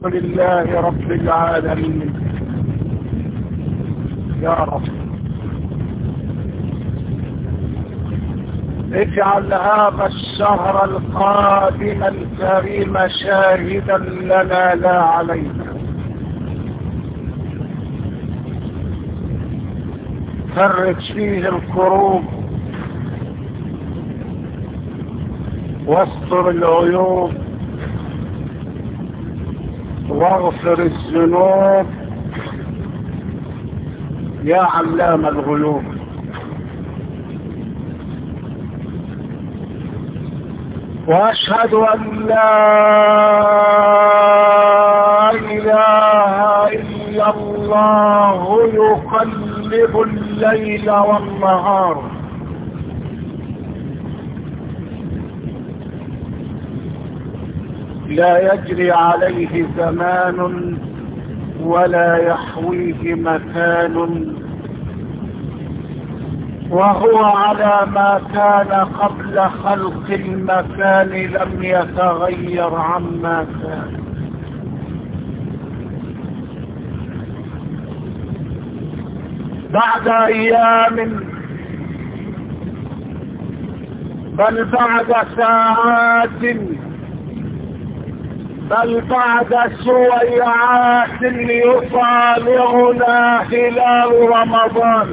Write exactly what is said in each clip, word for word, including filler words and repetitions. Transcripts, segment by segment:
لله رب العالمين. يا رب اجعل هذا الشهر القادم الكريم شاهدا لنا لا علينا. فرج فيه الكروب واستر العيوب واغفر الذنوب يا علام الغيوب. واشهد ان لا اله الا الله يقلب الليل والنهار. لا يجري عليه زمان ولا يحويه مكان، وهو على ما كان قبل خلق المكان لم يتغير عما كان. بعد ايام بل بعد ساعات بل بعد سويعات يطالعنا هلال رمضان.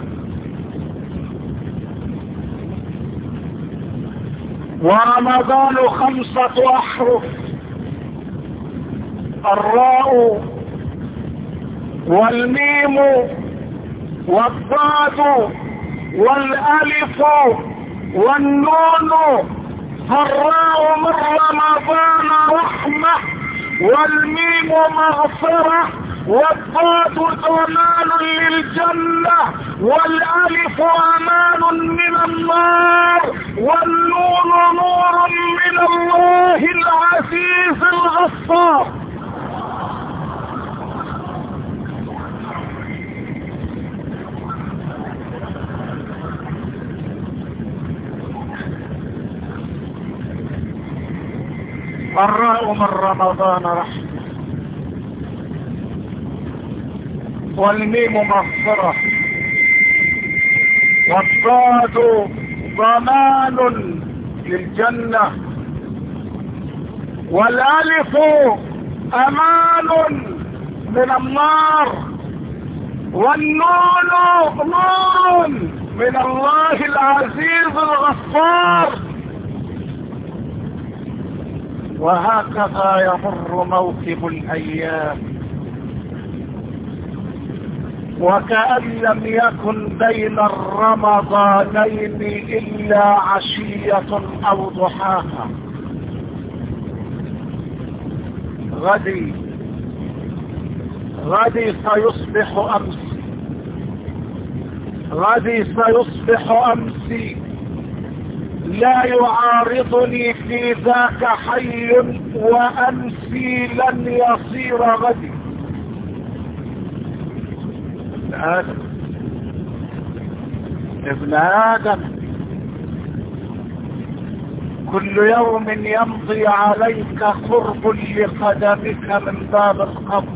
ورمضان خمسة أحرف: الراء والميم والضاد والألف والنون. فالراء من رمضان رحمة، والميم مغفرة، والضاد ضمان للجنة، والألف أمان من النار، والنون نور من الله العزيز الغفار. الراء من رمضان رحمة، والميم مغفرة، والضاد ضمان للجنة، والالف امان من النار، والنون نور من الله العزيز الغفار. وهكذا يمر موكب الايام، وكأن لم يكن بين الرمضانين الا عشية او ضحاها. غدي غدي سيصبح امسي، غدي سيصبح امسي، لا يعارضني في ذاك حي، وامسي لن يصير غدي. ابن ادم ابن ادم كل يوم يمضي عليك قرب لقدمك من باب القبر.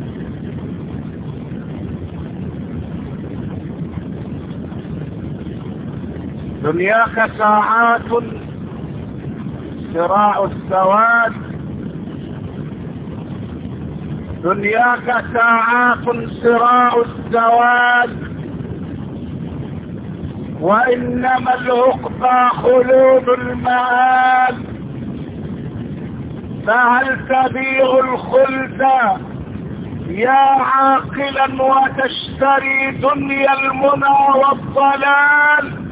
دنياك ساعات صراع السواد، دنياك ساعات صراع السواد، وإنما العقبى خلود المآل. فهل تبيع الخلد يا عاقلا وتشتري دنيا المنى والضلال؟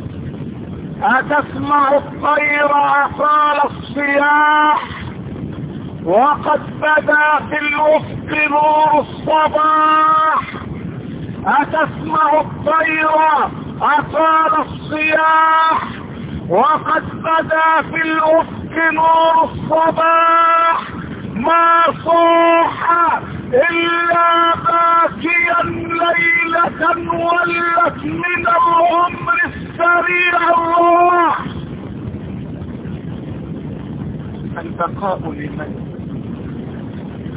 أتسمع الطير أطال الصياح، وقد بدا في الأفق نور الصباح؟ أتسمع الطير أطال الصياح، وقد بدا في الأفق نور الصباح؟ ما صاح إلا باكيا ليلة ولت من العمر السريع الروح. البقاء لمن؟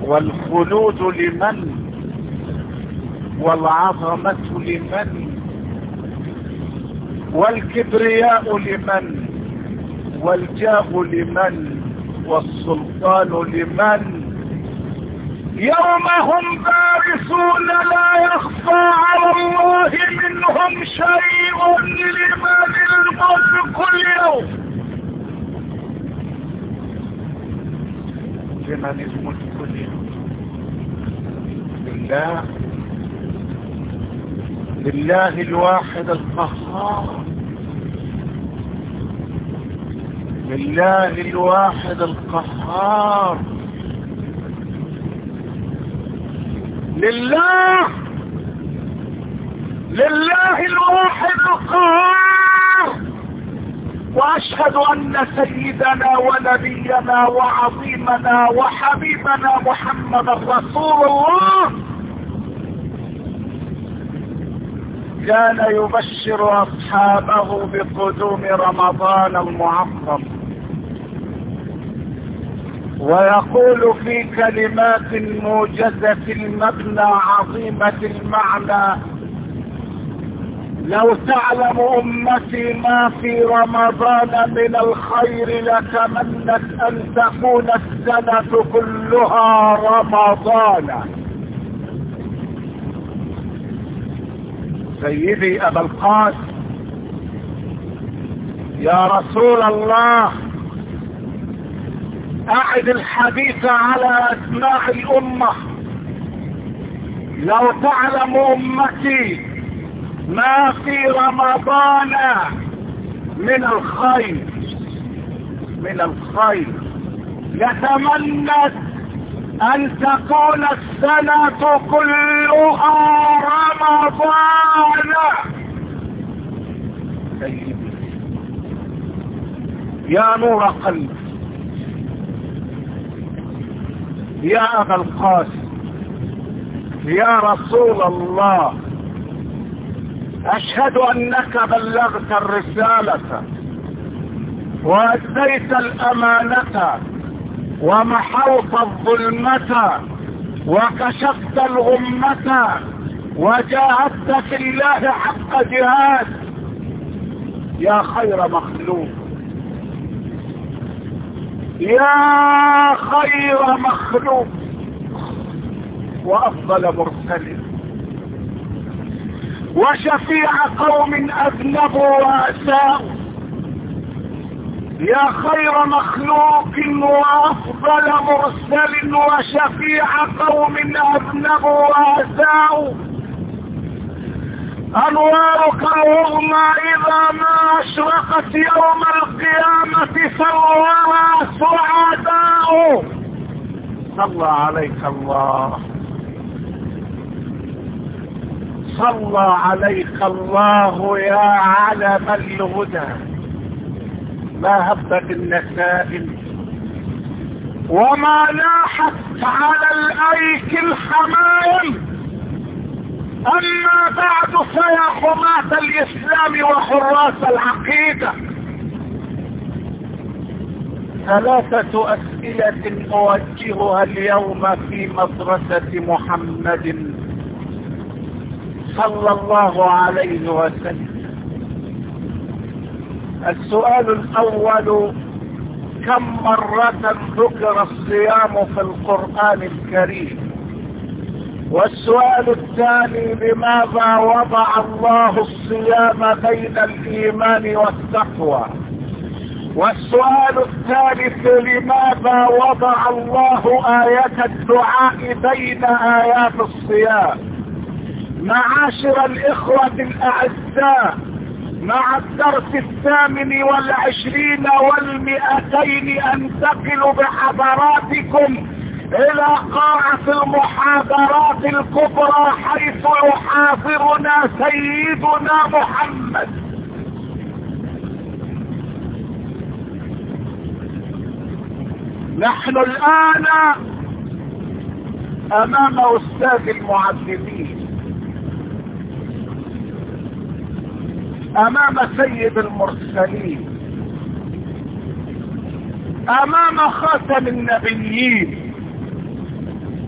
والخلود لمن؟ والعظمة لمن؟ والكبرياء لمن؟ والجاه لمن؟ والسلطان لمن؟ يوم هم بارزون لا يخفى على الله منهم شيء. لمن الملك اليوم؟ لمن الملك اليوم؟ لله، لله الواحد القهار، لله الواحد القهار، لله لله الواحد القهار. واشهد ان سيدنا ونبينا وعظيمنا وحبيبنا محمد رسول الله كان يبشر اصحابه بقدوم رمضان المعظم، ويقول في كلمات موجزة المبنى عظيمة المعنى: لو تعلم امتي ما في رمضان من الخير لتمنت ان تكون السنة كلها رمضان. سيدي ابا القاسم، يا رسول الله، اعد الحديث على اسماع الامة. لو تعلم امتي ما في رمضان من الخير من الخير لتمنت ان تكون السنة كلها رمضان. سيدي يا نور قلبي، يا ابا القاسم، يا رسول الله، اشهد انك بلغت الرسالة واديت الامانة ومحوت الظلمة وكشفت الغمة وجاهدت في الله حق جهاد. يا خير مخلوق، يا خير مخلوق وافضل مرسل وشفيع قوم اذنبوا واساءوا. يا خير مخلوق وافضل مرسل وشفيع قوم اذنبوا واساءوا. انوارك العظمى اذا ما اشرقت يوم القيامة فالورى سعداء. صلى عليك الله، صلى عليك الله يا علم الهدى. ما هبت النسائم وما لاحت على الايك الحمائم. اما بعد فيا حماة الاسلام وحراس العقيدة، ثلاثة اسئلة اوجهها اليوم في مدرسة محمد صلى الله عليه وسلم. السؤال الاول: كم مرة ذكر الصيام في القرآن الكريم؟ والسؤال الثاني: لماذا وضع الله الصيام بين الايمان والتقوى؟ والسؤال الثالث: لماذا وضع الله آية الدعاء بين آيات الصيام؟ معاشر الاخوة الاعزاء، مع الدرس الثامن والعشرين والمئتين انتقل بحضراتكم الى قاعة المحاضرات الكبرى حيث يحاضرنا سيدنا محمد. نحن الان امام استاذ المعلمين، امام سيد المرسلين، امام خاتم النبيين،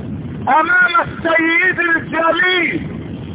امام السيد الجليل،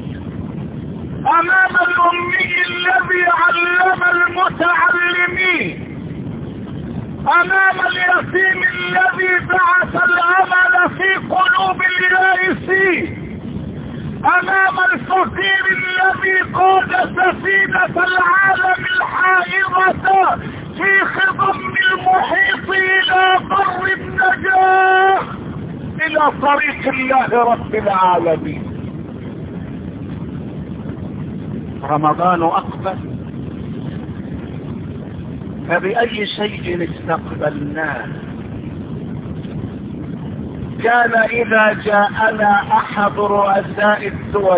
امام الامي الذي علم المتعلمين، امام اليتيم الذي بعث الامل في قلوب اليائسين، امام الفقير الذي قاد سفينة العالم الحائرة في خضم المحيط الى بر النجاة، الى طريق الله رب العالمين. رمضان اقبل، فبأي شيء استقبلناه؟ كان اذا جاءنا احد رؤساء الدول،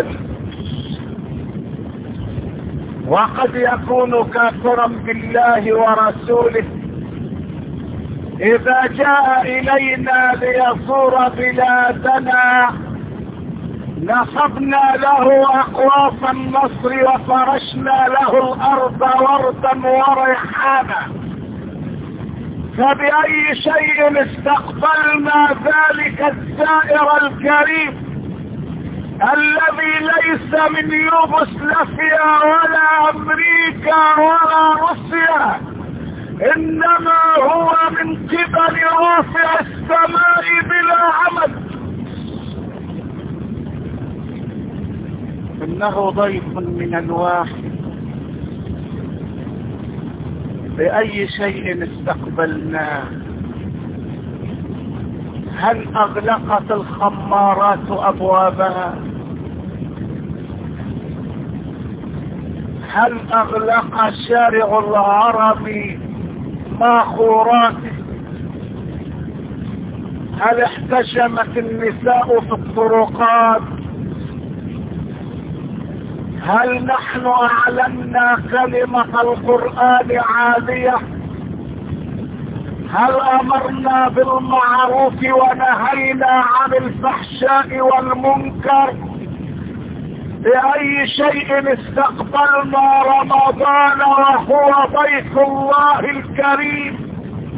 وقد يكون كافرا بالله ورسوله، اذا جاء الينا ليزور بلادنا نصبنا له اقواس النصر وفرشنا له الارض وردا وريحانا. فبأي شيء استقبلنا ذلك الزائر الكريم الذي ليس من يوغوسلافيا ولا امريكا ولا روسيا، انما هو من قبل رافع السماء بلا عمد، انه ضيف من الواحد. بأي شيء استقبلناه؟ هل اغلقت الخمارات ابوابها؟ هل اغلق شارع الهرم ماخوراته؟ هل احتشمت النساء في الطرقات؟ هل نحن اعلنا كلمة القرآن عالية؟ هل امرنا بالمعروف ونهينا عن الفحشاء والمنكر؟ بأي شيء استقبلنا رمضان وهو بيت الله الكريم؟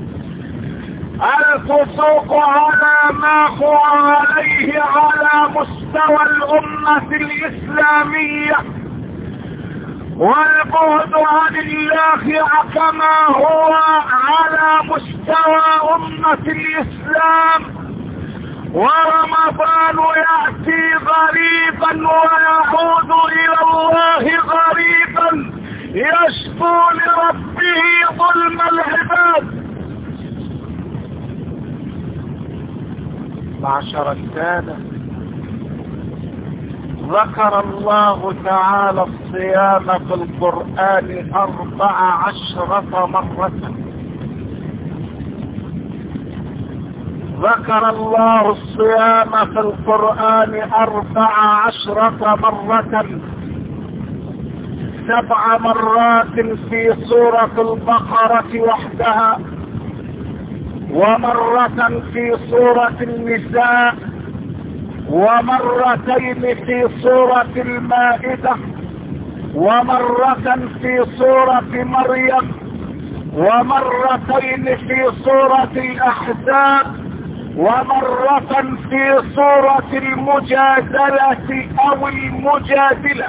الفسوق على ما هو عليه على مستوى الأمة الإسلامية، والبعد عن الله كما هو على مستوى أمة الإسلام. ورمضان يأتي غريبا ويعود إلى الله غريبا، يشكو لربه ظلم العباد. معشر السادة، ذكر الله تعالى الصيام في القرآن أربع عشرة مرة. ذكر الله الصيام في القرآن أربع عشرة مرة، سبع مرات في سورة البقرة وحدها، ومرة في سورة النساء، ومرتين في سورة المائدة، ومرة في سورة مريم، ومرتين في سورة الأحزاب، ومرة في سورة المجادلة أو المجادلة.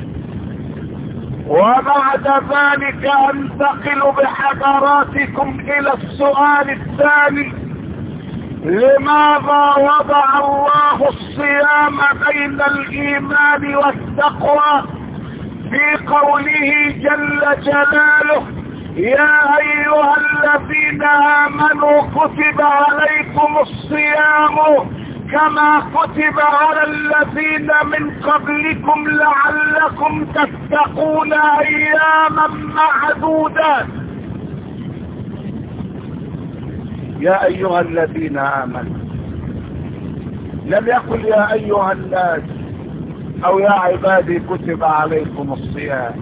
وبعد ذلك انتقل بحضراتكم الى السؤال الثاني: لماذا وضع الله الصيام بين الايمان والتقوى في قوله جل جلاله: يا ايها الذين امنوا كتب عليكم الصيام كما كتب على الذين من قبلكم لعلكم تتقون اياما معدودات. يا ايها الذين امنوا، لم يقل يا ايها الناس او يا عبادي كتب عليكم الصيام،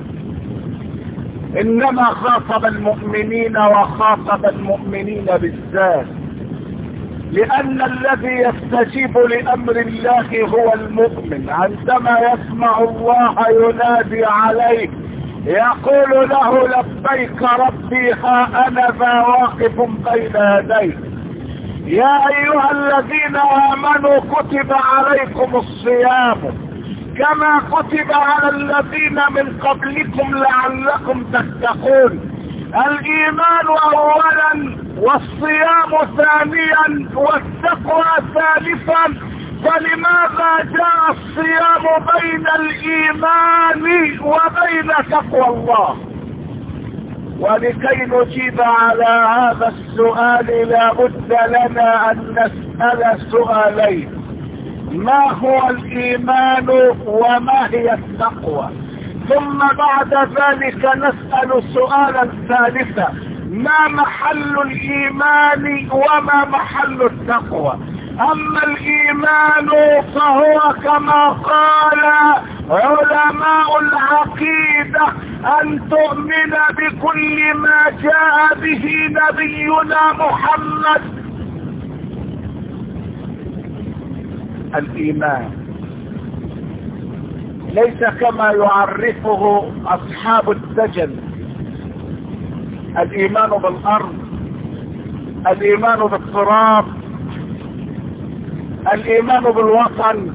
انما خاطب المؤمنين وخاطب المؤمنين بالذات، لأن الذي يستجيب لأمر الله هو المؤمن. عندما يسمع الله ينادي عليه يقول له: لبيك ربي، ها أنا ذا واقف بين يديك. يا ايها الذين امنوا كتب عليكم الصيام كما كتب على الذين من قبلكم لعلكم تتقون. الايمان اولا والصيام ثانيا والتقوى ثالثا، فلماذا جاء الصيام بين الايمان وبين تقوى الله؟ ولكي نجيب على هذا السؤال لا بد لنا ان نسأل سؤالين: ما هو الايمان وما هي التقوى؟ ثم بعد ذلك نسأل سؤالا ثالثا: ما محل الايمان وما محل التقوى؟ اما الايمان فهو كما قال علماء العقيدة ان تؤمن بكل ما جاء به نبينا محمد. الايمان ليس كما يعرفه اصحاب الدجل: الايمان بالارض، الايمان بالتراب، الايمان بالوطن،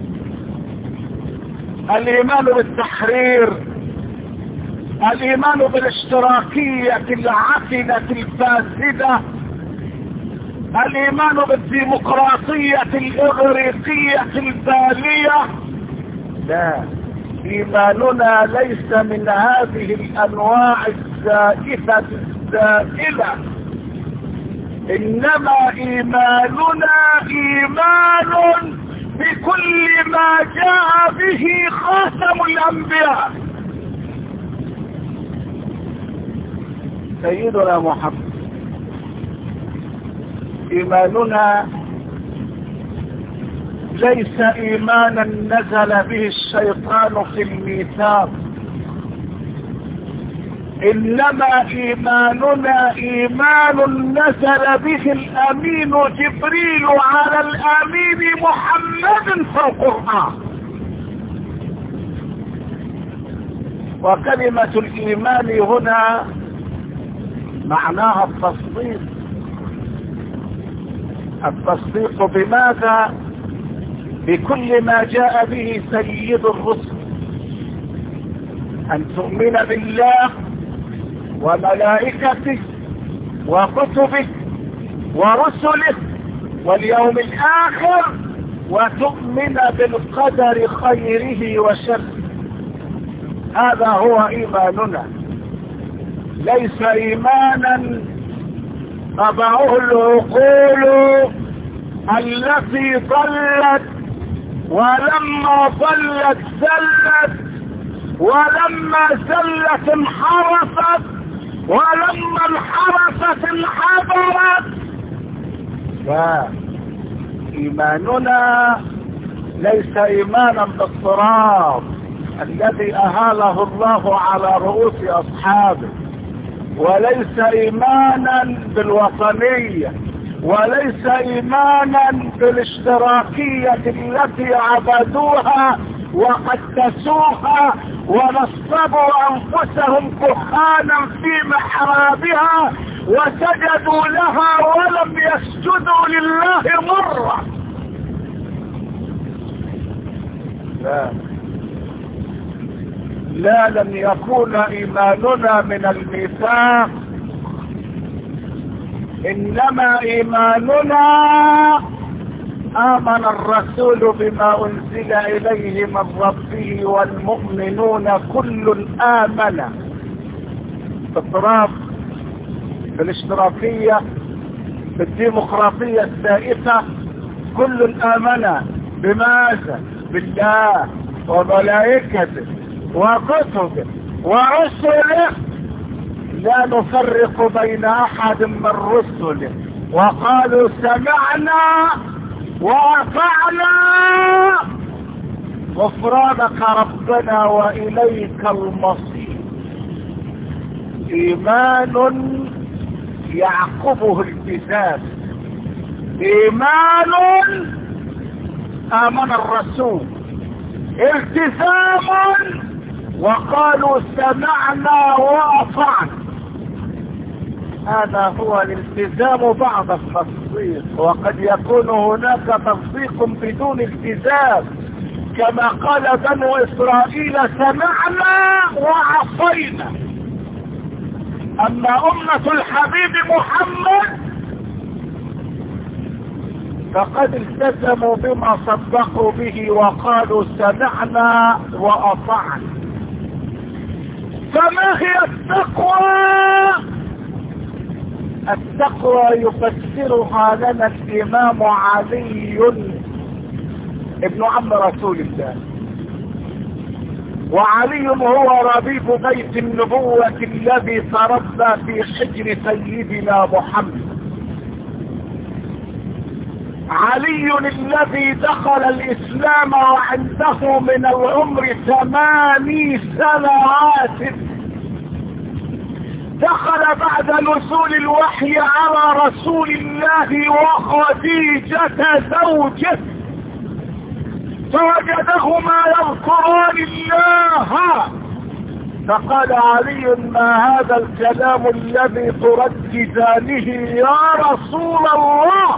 الايمان بالتحرير، الايمان بالاشتراكية العفنة الفاسدة، الايمان بالديمقراطية الاغريقية البالية. لا، ايماننا ليس من هذه الانواع الزائفة الزائلة، انما ايماننا ايمان بكل ما جاء به خاتم الانبياء سيدنا محمد. ايماننا ليس ايمانا نزل به الشيطان في الميثاق، انما ايماننا ايمان نزل به الامين جبريل على الامين محمد في القرآن. وكلمة الايمان هنا معناها التصديق. التصديق بماذا؟ بكل ما جاء به سيد الرسل، ان تؤمن بالله وملائكته وكتبه ورسله واليوم الاخر، وتؤمن بالقدر خيره وشره. هذا هو ايماننا، ليس ايمانا طبعه العقول التي ضلت، ولما ضلت زلت، ولما زلت انحرفت، ولما انحرفت انحدرت. فإيماننا ليس إيمانا بالتراب الذي أهاله الله على رؤوس أصحابه، وليس إيمانا بالوطنية، وليس إيمانا بالاشتراكية التي عبدوها وقدسوها ونصبوا أنفسهم كهانا في محرابها وسجدوا لها ولم يسجدوا لله مرة. لا لا لن يكون إيماننا من الميثاق، إنما إيماننا آمن الرسول بما أنزل إليه من ربه والمؤمنون كل آمن. بالتراب، بالاشتراكية، بالديمقراطية السائفة، كل آمن. بماذا؟ بالله وملائكته وكتبه ورسله، لا نفرق بين أحد من رسله، وقالوا سمعنا وأطعنا غفرانك ربنا وإليك المصير. إيمان يعقبه التزام، إيمان آمن الرسول، التزام وقالوا سمعنا وأطعنا. هذا هو الالتزام بعد التصديق، وقد يكون هناك تصديق بدون التزام، كما قال بنو إسرائيل سمعنا وعصينا. أما أمة الحبيب محمد فقد التزموا بما صدقوا به وقالوا سمعنا وأطعنا. فما هي التقوى؟ التقوى يفسرها لنا الإمام علي ابن عم رسول الله، وعلي هو ربيب بيت النبوة الذي تربى في حجر سيدنا محمد. علي الذي دخل الإسلام وعنده من العمر ثماني سنوات، دخل بعد نزول الوحي على رسول الله وخديجة زوجه، فوجدهما يذكران الله، فقال علي ما هذا الكلام الذي ترددانه يا رسول الله؟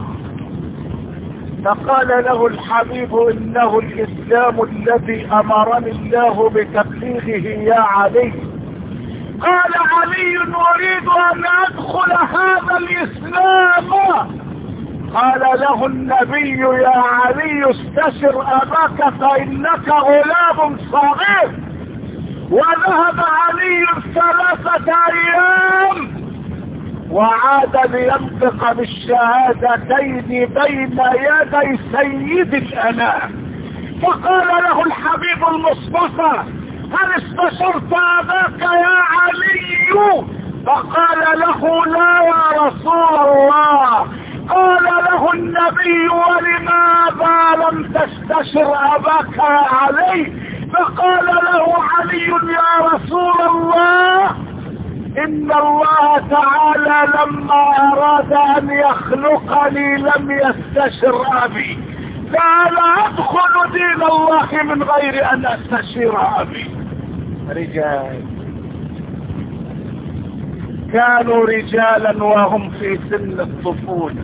فقال له الحبيب انه الاسلام الذي امرني الله بتبليغه يا علي. قال علي اريد ان ادخل هذا الاسلام. قال له النبي يا علي استشر اباك فانك غلام صغير. وذهب علي ثلاثة ايام وعاد لينطق بالشهادتين بين يدي سيد الانام، فقال له الحبيب المصطفى هل استشرت اباك يا علي؟ فقال له لا يا رسول الله. قال له النبي ولماذا لم تستشر اباك يا علي؟ فقال له علي يا رسول الله ان الله تعالى لما اراد ان يخلقني لم يستشر ابي، فانا ادخل دين الله من غير ان استشير ابي. رجال كانوا رجالا وهم في سن الطفولة،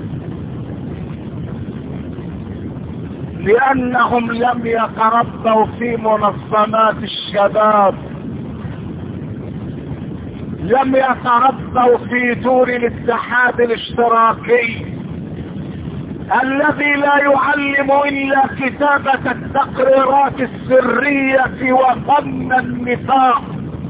لانهم لم يتربوا في منظمات الشباب، لم يتربوا في دور الاتحاد الاشتراكي الذي لا يعلم الا كتابة التقريرات السرية وفن النفاق،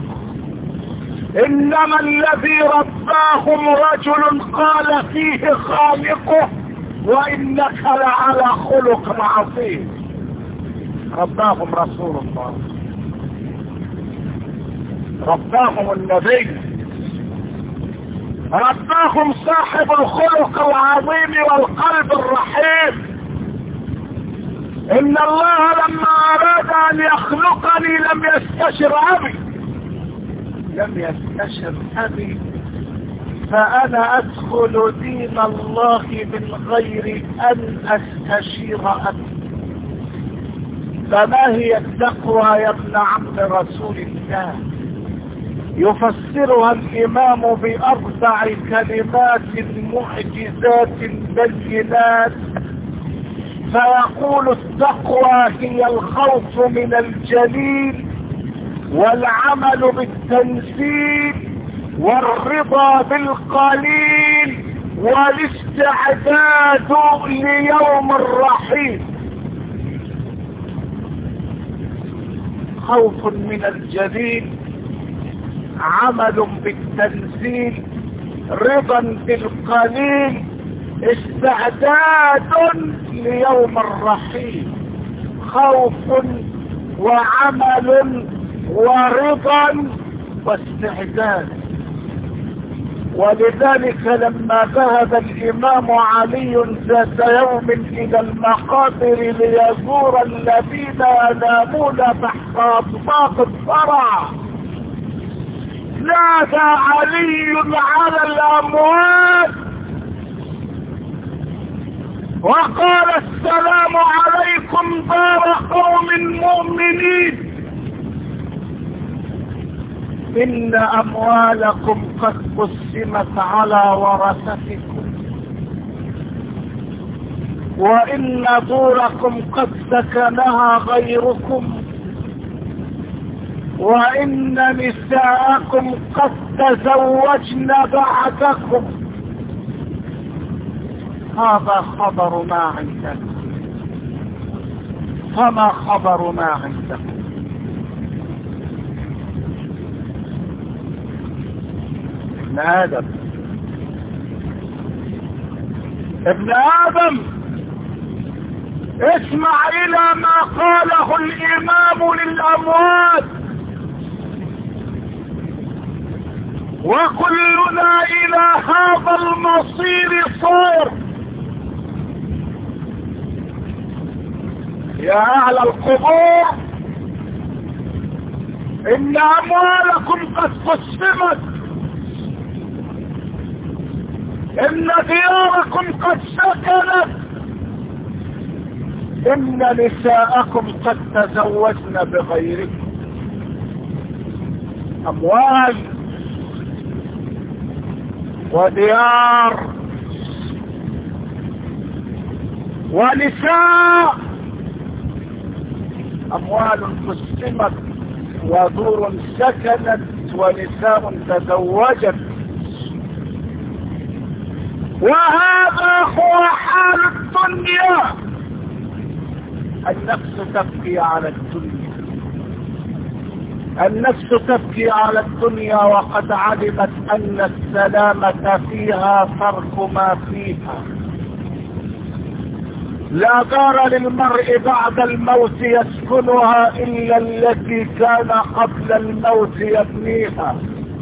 انما الذي رباهم رجل قال فيه خالقه وانك لعلى خلق عظيم. رباهم رسول الله، رباهم النبي، رباهم صاحب الخلق العظيم والقلب الرحيم. ان الله لما اراد ان يخلقني لم يستشر ابي، لم يستشر ابي، فانا ادخل دين الله من غير ان استشير ابي. فما هي التقوى يا ابن عم رسول الله؟ يفسرها الامام باربع كلمات معجزات بينات، فيقول التقوى هي الخوف من الجليل والعمل بالتنزيل والرضا بالقليل والاستعداد ليوم الرحيل. خوف من الجليل، عمل بالتنزيل، رضا بالقليل، استعداد ليوم الرحيل. خوف وعمل ورضا واستعداد. ولذلك لما ذهب الامام علي ذات يوم الى المقابر ليزور الذين ينامون تحت اطباق الثرى، نادى علي على الاموات وقال السلام عليكم دار قوم مؤمنين. إن أموالكم قد قسمت على ورثتكم، وإن دوركم قد سكنها غيركم، وإن نساءكم قد تزوجن بعدكم. هذا خبر ما عندكم، فما خبر ما عندكم؟ ابن آدم ابن آدم اسمع إلى ما قاله الإمام للأموات: وكلنا إلى هذا المصير صار. يا أهل القبور، إن أموالكم قد قسمت، إن دياركم قد سكنت، إن نساءكم قد تزوجن بغيركم. أموال وديار ونساء، أموال قسمت ودور سكنت ونساء تزوجت. وهذا هو حال الدنيا. النفس تبكي على الدنيا، النفس تبكي على الدنيا وقد علمت أن السلامة فيها ترك ما فيها. لا دار للمرء بعد الموت يسكنها إلا التي كان قبل الموت يبنيها،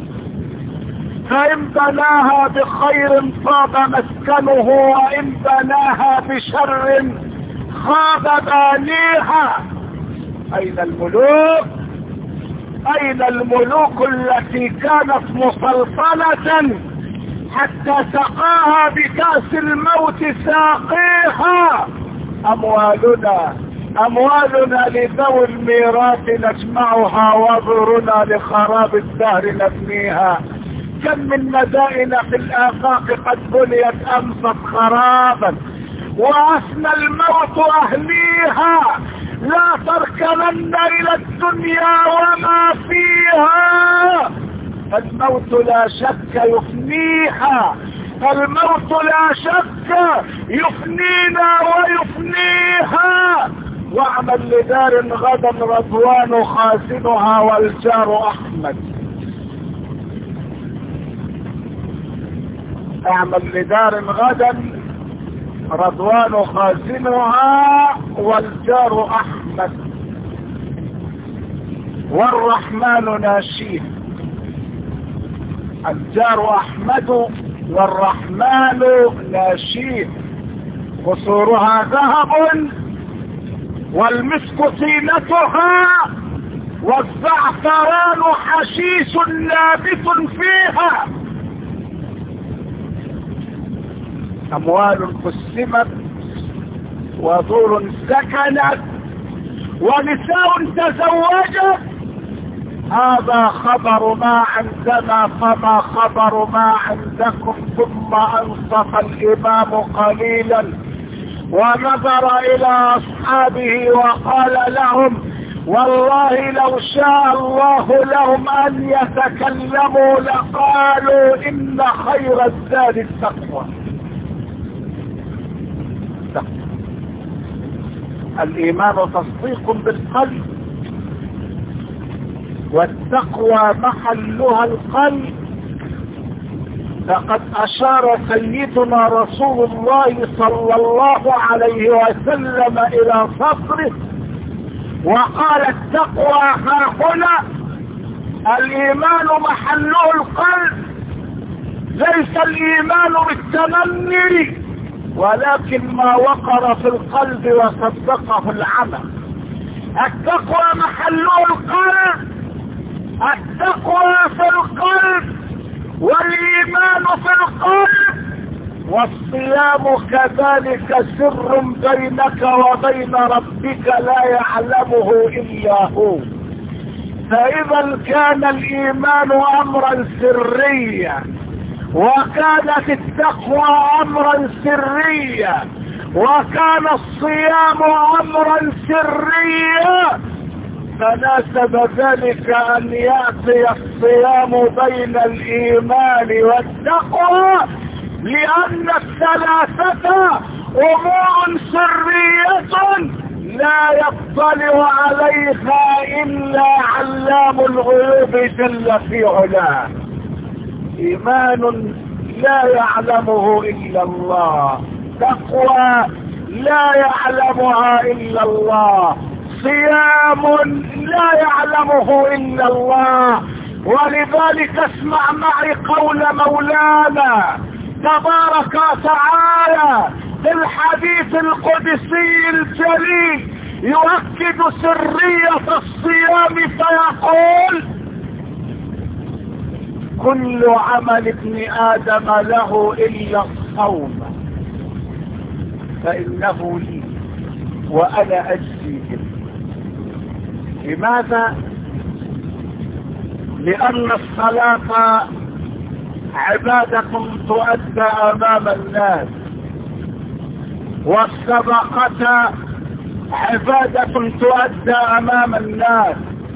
فإن بناها بخير طاب مسكنه، وإن بناها بشر خاب بانيها. أين الملوك؟ أين الملوك التي كانت مسلطنة حتى سقاها بكأس الموت ساقيها؟ أموالنا أموالنا لذوي الميراث نجمعها، وظهرنا لخراب الدهر نبنيها. كم من مدائن في الآفاق قد بنيت أمست خرابا، وأثنى الموت أهليها. لا تركنن إلى الدنيا وما فيها، فالموت لا شك يفنيها، الموت لا شك يفنينا ويفنيها. واعمل لدار غدا رضوان خازنها والجار أحمد. اعمل لدار غدا رضوان خازنها والجار أحمد، والرحمن ناشيه. الجار أحمد والرحمن ناشيه. قصورها ذهب والمسك طينتها، والزعفران حشيش لابس فيها. أموال قسمت ودور سكنت ونساء تزوجت. هذا خبر ما عندنا، فما خبر ما عندكم؟ ثم أنصت الإمام قليلا ونظر إلى أصحابه وقال لهم: والله لو شاء الله لهم أن يتكلموا لقالوا إن خير الزاد التقوى. الإيمان تصديق بالقلب، والتقوى محلها القلب. فقد أشار سيدنا رسول الله صلى الله عليه وسلم إلى صدره وقال: التقوى ها هنا. الإيمان محله القلب، ليس الإيمان بالتمني، ولكن ما وقر في القلب وصدقه العمل. التقوى محله القلب، التقوى في القلب، والإيمان في القلب، والصيام كذلك سر بينك وبين ربك لا يعلمه إلا هو. فإذا كان الإيمان أمرا سريا، وكانت التقوى أمرا سريا، وكان الصيام أمرا سريا، فناسب ذلك أن يأتي الصيام بين الإيمان والتقوى، لأن الثلاثة أمور سرية لا يطلع عليها إلا علام الغيوب جل في علاه. إيمان لا يعلمه إلا الله، تقوى لا يعلمها إلا الله، صيام لا يعلمه إلا الله. ولذلك اسمع معي قول مولانا تبارك وتعالى في الحديث القدسي الجليل يؤكد سرية الصيام فيقول: كل عمل ابن آدم له إلا الصوم فإنه لي وأنا أجزي به. لماذا؟ لأن الصلاة عبادة تؤدى أمام الناس، والصدقة عبادة تؤدى أمام الناس،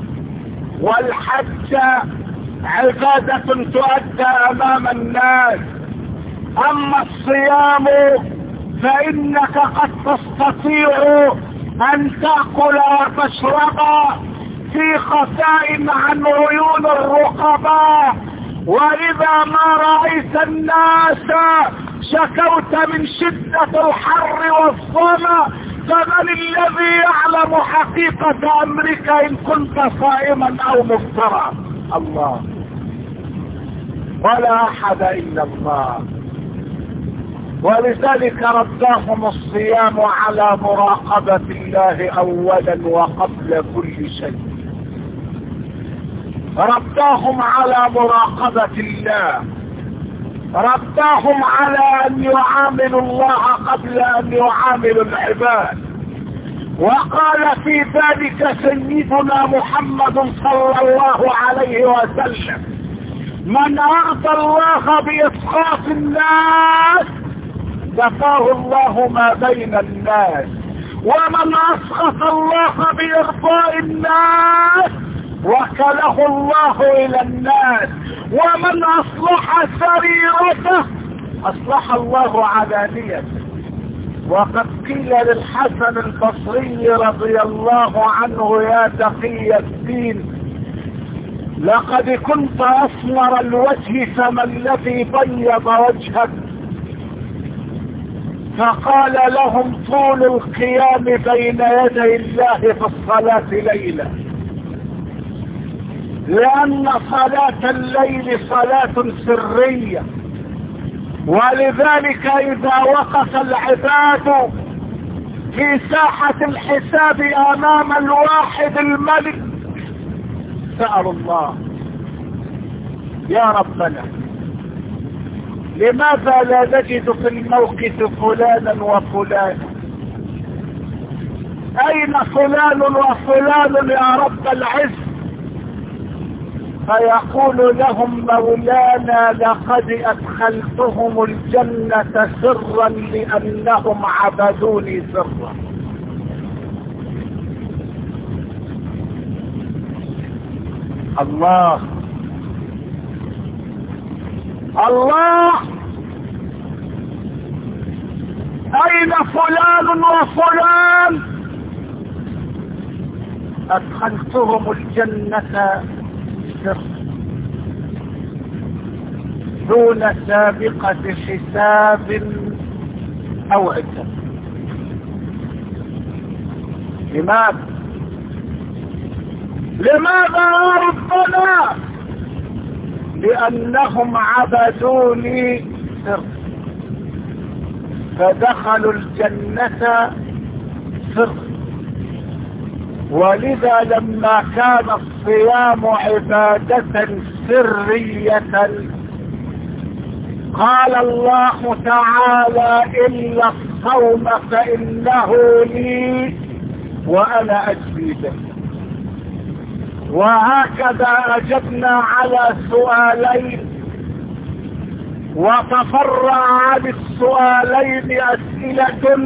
والحج عبادة تؤدى أمام الناس. أما الصيام فإنك قد تستطيع أن تأكل وتشرب في خفاء عن عيون الرقباء، وإذا ما رأيت الناس شكوت من شدة الحر والظما، فمن الذي يعلم حقيقة أمرك إن كنت صائما أو مفطرا؟ الله، ولا أحد إلا الله. ولذلك رداهم الصيام على مراقبة الله أولا وقبل كل شيء، رداهم على مراقبة الله، رداهم على أن يعاملوا الله قبل أن يعاملوا العباد. وقال في ذلك سيدنا محمد صلى الله عليه وسلم: من أعطى الله بإسخاط الناس كفاه الله ما بين الناس، ومن أسخط الله بإرضاء الناس وكله الله إلى الناس، ومن أصلح سريرته أصلح الله علانيته. وقد قيل للحسن البصري رضي الله عنه: يا تقي الدين، لقد كنت أسمر الوجه، فما الذي بيض وجهك؟ فقال لهم: طول القيام بين يدي الله في الصلاة ليلة، لأن صلاة الليل صلاة سرية، ولذلك إذا وقف العباد في ساحة الحساب أمام الواحد الملك سألوا الله: يا ربنا، لماذا لا نجد في الموقف فلانا وفلانا؟ أين فلان وفلان يا رب العز؟ فيقول لهم مولانا: لقد أدخلتهم الجنة سرا لأنهم عبدوني سرا. الله الله، أين فلان وفلان؟ أدخلتهم الجنة دون سابقة حساب أو عدة. لماذا؟ لماذا يا ربنا؟ لأنهم عبدوني سر، فدخلوا الجنة سر. ولذا لما كان الصيام عبادة سرية قال الله تعالى: إلا الصوم فإنه لي وأنا أجزي به. وهكذا أجبنا على سؤالين، وتفرع عن السؤالين أسئلة،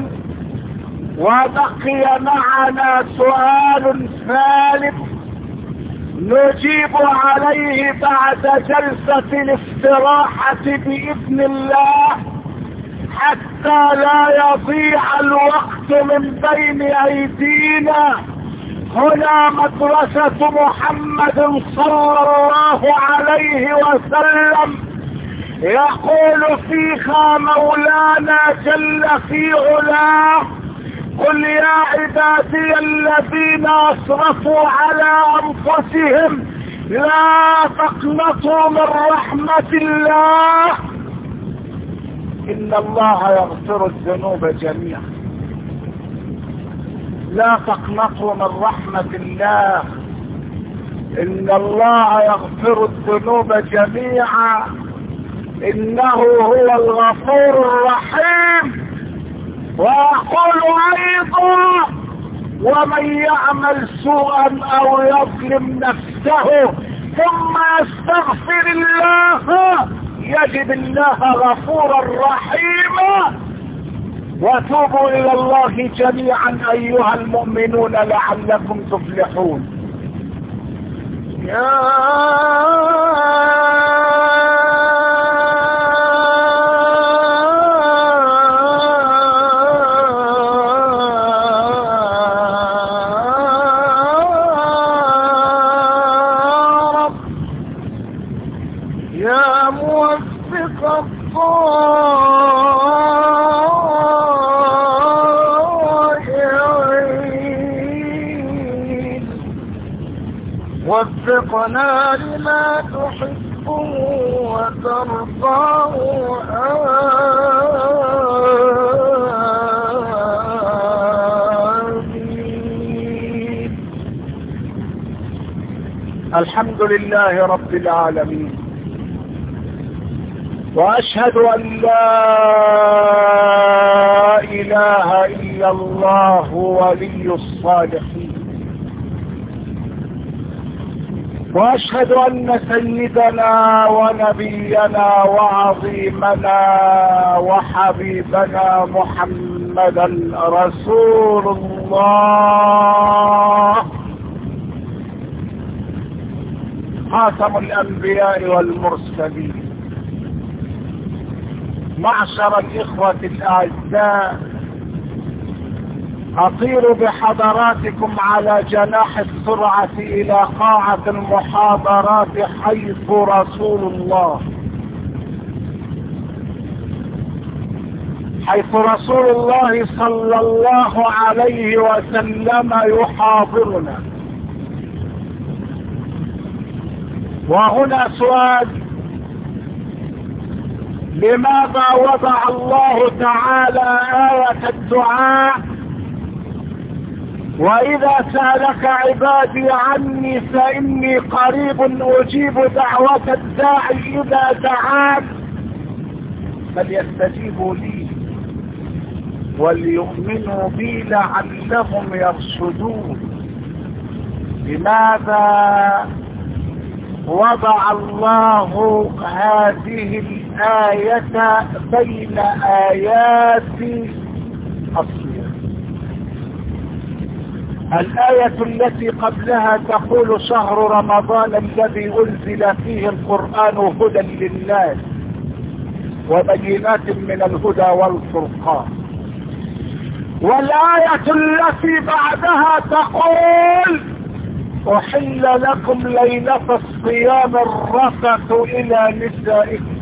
وبقي معنا سؤال ثالث نجيب عليه بعد جلسة الاستراحة بإذن الله، حتى لا يضيع الوقت من بين أيدينا. هنا مدرسة محمد صلى الله عليه وسلم، يقول فيها مولانا جل في علاه: قل يا عبادي الذين اسرفوا على انفسهم لا تقنطوا من رحمة الله ان الله يغفر الذنوب جميعا. لا تقنطوا من رحمة الله ان الله يغفر الذنوب جميعا انه هو الغفور الرحيم. ويقول ايضا: ومن يعمل سوءا او يظلم نفسه ثم يستغفر الله يجد الله غفورا رحيما. وتوبوا الى الله جميعا ايها المؤمنون لعلكم تفلحون. يا وفقنا لما تحب وترضى. آمين. الحمد لله رب العالمين، وأشهد أن لا إله إلا الله ولي الصالحين، وأشهد أن سيدنا ونبينا وعظيمنا وحبيبنا محمدا رسول الله خاتم الأنبياء والمرسلين. معشر الإخوة الأعزاء، أطير بحضراتكم على جناح السرعة إلى قاعة المحاضرات حيث رسول الله حيث رسول الله صلى الله عليه وسلم يحاضرنا. وهنا سؤال: لماذا وضع الله تعالى آية الدعاء وإذا سألك عبادي عني فإني قريب أجيب دعوة الداعي إذا دعان فليستجيبوا لي وليؤمنوا بي لعلهم يرشدون؟ لماذا وضع الله هذه الآية بين آيات الصيام؟ الآية التي قبلها تقول: شهر رمضان الذي أنزل فيه القرآن هدى للناس وبينات من الهدى والفرقان. والآية التي بعدها تقول: أحل لكم ليلة الصيام الرفث إلى نسائكم.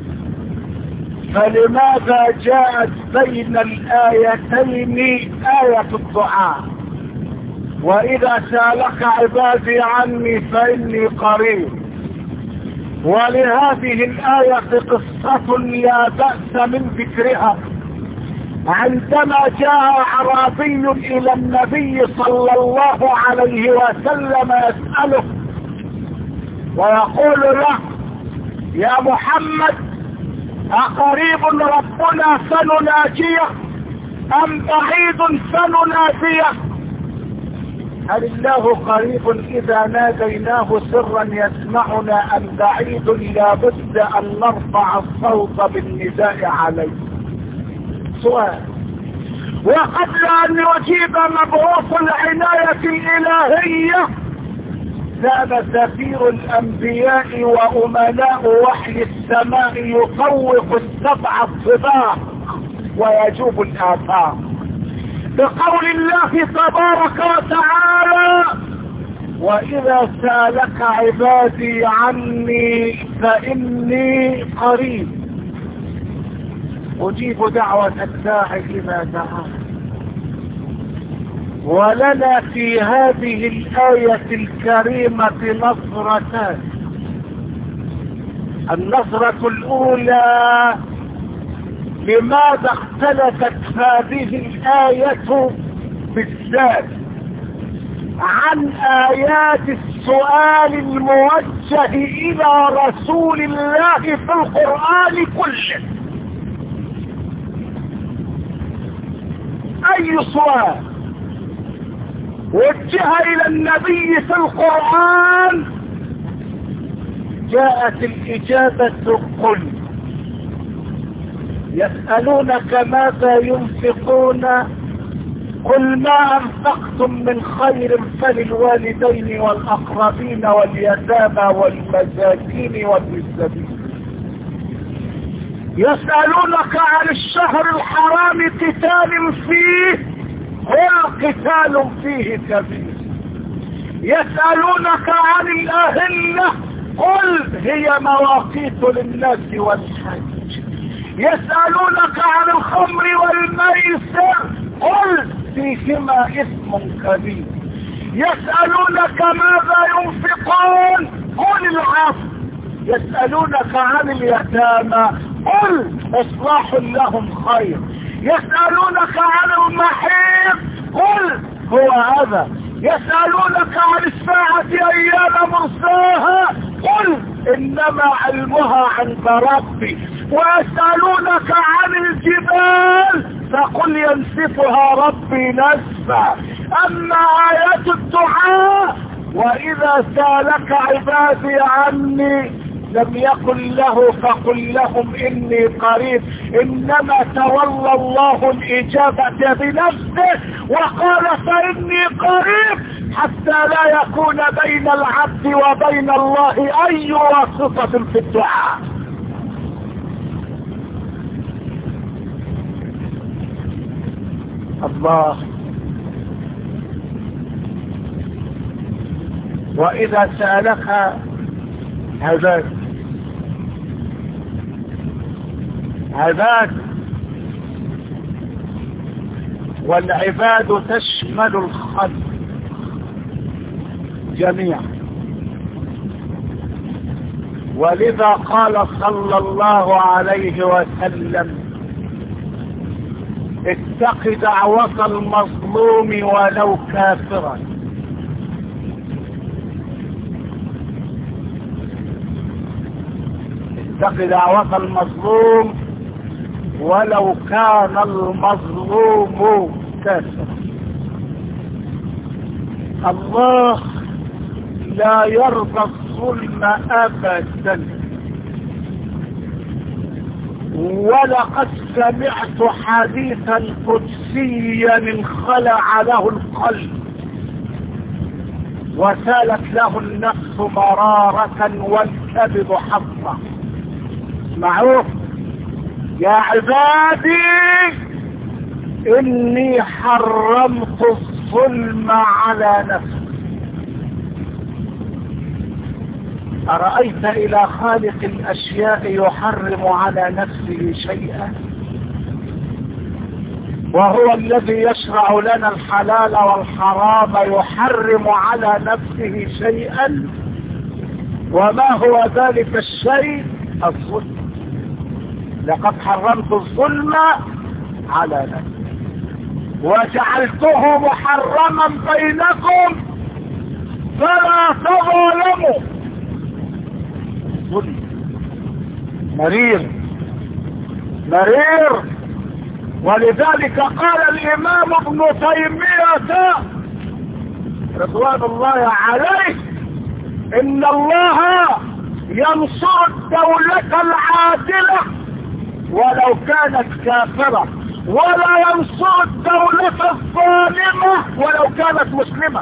فلماذا جاءت بين الآيتين آية الدعاء؟ وإذا سألك عبادي عني فإني قريب. ولهذه الآية قصة لا بأس من ذكرها. عندما جاء أعرابي إلى النبي صلى الله عليه وسلم يسأله ويقول له: يا محمد، أقريب ربنا فنناجيه أم بعيد فنناديه؟ هل الله قريب إذا ناديناه سرا يسمعنا أم بعيد لا بد أن نرفع الصوت بالنداء عليه؟ سؤال. وقبل أن يجيب مبعوث العناية الإلهية كان سفير الأنبياء وأمناء وحي السماء يطوق السبع الطباق ويجوب الآثار بقول الله تبارك وتعالى: وإذا سألك عبادي عني فإني قريب أجيب دعوة الداعي إذا دعاني. ولنا في هذه الآية الكريمة نظرتان. النظرة الأولى: لماذا اختلفت هذه الآية بالذات عن آيات السؤال الموجه إلى رسول الله في القرآن كله؟ أي سؤال وجه إلى النبي في القرآن جاءت الإجابة: قل. يسألونك ماذا ينفقون قل ما أنفقتم من خير فللوالدين والأقربين واليتامى والمساكين وابن السبيل. يسألونك عن الشهر الحرام قتال فيه قل قتال فيه كبير. يسألونك عن الأهلة قل هي مواقيت للناس والحج. يسألونك عن الخمر والميسر قل فيهما إثم كبير. يسألونك ماذا ينفقون قل العفو. يسألونك عن اليتامى قل إصلاح لهم خير. يسألونك عن المحيط قل هو هذا. يسألونك عن الساعة أيام مرساها قل إنما علمها عند ربي. ويسألونك عن الجبال فقل ينسفها ربي نسفا. أما آيات الدعاء: وإذا سألك عبادي عني لم يقل له فقل لهم إني قريب، إنما تولى الله الإجابة بنفسه وقال فإني قريب حتى لا يكون بين العبد وبين الله أي واسطة في الدعاء. الله. وإذا سألك عباد عباد والعباد تشمل الخلق جميعا، ولذا قال صلى الله عليه وسلم: اتق دعوة المظلوم ولو كافرا. اتق دعوة المظلوم ولو كان المظلوم كافرا. الله لا يرضى الظلم أبدا. ولقد سمعت حديثا قدسيا انخلع له القلب وسالت له النفس مرارة والكبد حظا. اسمعوه: يا عبادي إني حرمت الظلم على نفسي. أرأيت إلى خالق الأشياء يحرم على نفسه شيئا وهو الذي يشرع لنا الحلال والحرام يحرم على نفسه شيئا؟ وما هو ذلك الشيء؟ الظلم. لقد حرمت الظلم على نفسي وجعلته محرما بينكم فلا تظالموا. ظلم مرير مرير. ولذلك قال الإمام ابن تيمية: رضوان الله عليه: إن الله ينصر الدولة العادلة ولو كانت كافرة، ولا ينصر الدولة الظالمة ولو كانت مسلمة.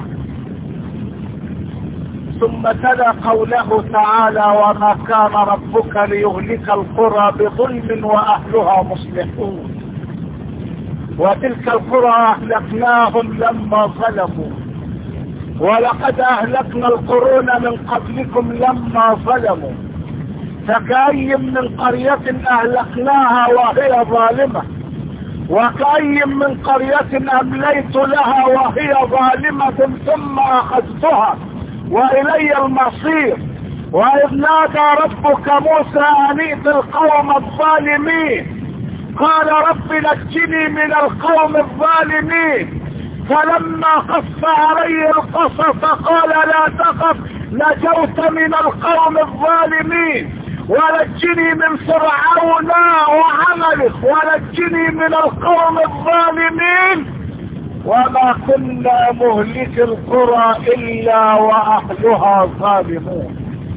ثم تلا قوله تعالى: وما كان ربك ليهلك القرى بظلم وأهلها مصلحون، وتلك القرى أهلكناهم لما ظلموا، ولقد أهلكنا القرون من قبلكم لما ظلموا، فكأي من قرية أهلكناها وهي ظالمة، وكأي من قرية أمليت لها وهي ظالمة ثم أخذتها وإلي المصير. وإذ نادى ربك موسى أن ائت القوم الظالمين قال رب نجني من القوم الظالمين، فلما قص عليه القصص قال لا تخف نجوت من القوم الظالمين، ونجني من فرعون وعمله، ونجني من القوم الظالمين، وما كنا مهلك القرى إلا وأهلها ظالمون.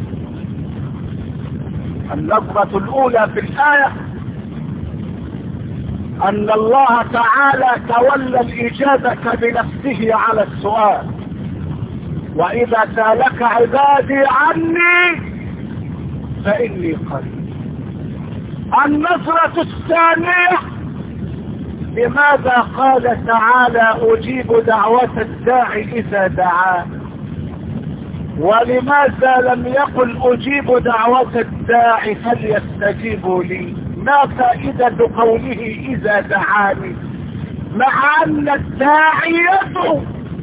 النظرة الأولى في الآية أن الله تعالى تولى الإجابة بنفسه على السؤال: وإذا سألك عبادي عني فإني قريب. النظرة الثانية: لماذا قال تعالى أجيب دعوة الداعي إذا دعان؟ ولماذا لم يقل أجيب دعوة الداعي فليستجيبوا لي؟ ما فائدة قوله إذا دعاني، مع أن الداعي يدعو؟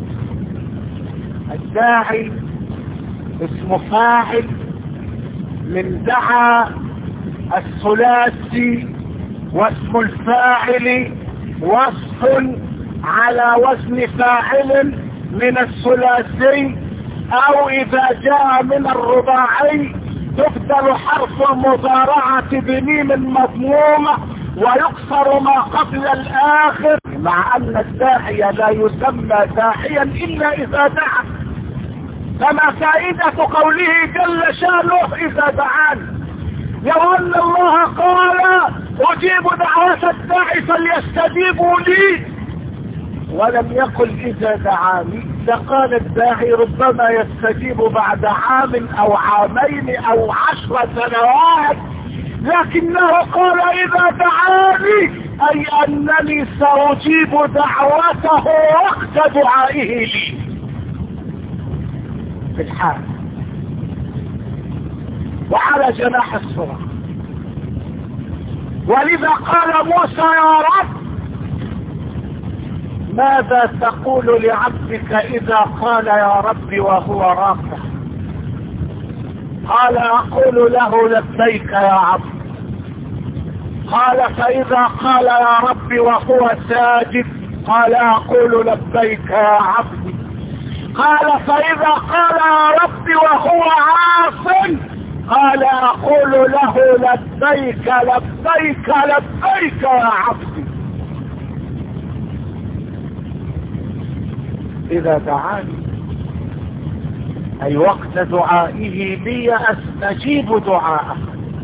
الداعي اسم فاعل من دعا الثلاثي، واسم الفاعل وصف على وزن فاعل من الثلاثي، او اذا جاء من الرباعي تبدل حرف المضارعة بميم مضمومة ويقصر ما قبل الاخر، مع ان الداعي لا يسمى داعيا الا اذا دعا. فما فائدة قوله جل شانه اذا دعان؟ لو ان الله قال اجيب دعوة الداعي فليستجيبوا لي ولم يقل اذا دعاني، لقال الداعي ربما يستجيب بعد عام او عامين او عشر سنوات، لكنه قال اذا دعاني اي انني ساجيب دعوته وقت دعائه لي في الحال وعلى جناح السرعة. ولذا قال موسى يا رب ماذا تقول لعبدك اذا قال يا رب وهو راكع؟ قال اقول له لبيك يا عبد. قال فاذا قال يا رب وهو ساجد؟ قال اقول لبيك يا عبدي. قال فاذا قال يا رب وهو عاص؟ قال اقول له لبيك لبيك لبيك يا عبدي. اذا دعاني اي وقت دعائه لي استجيب دعاءه.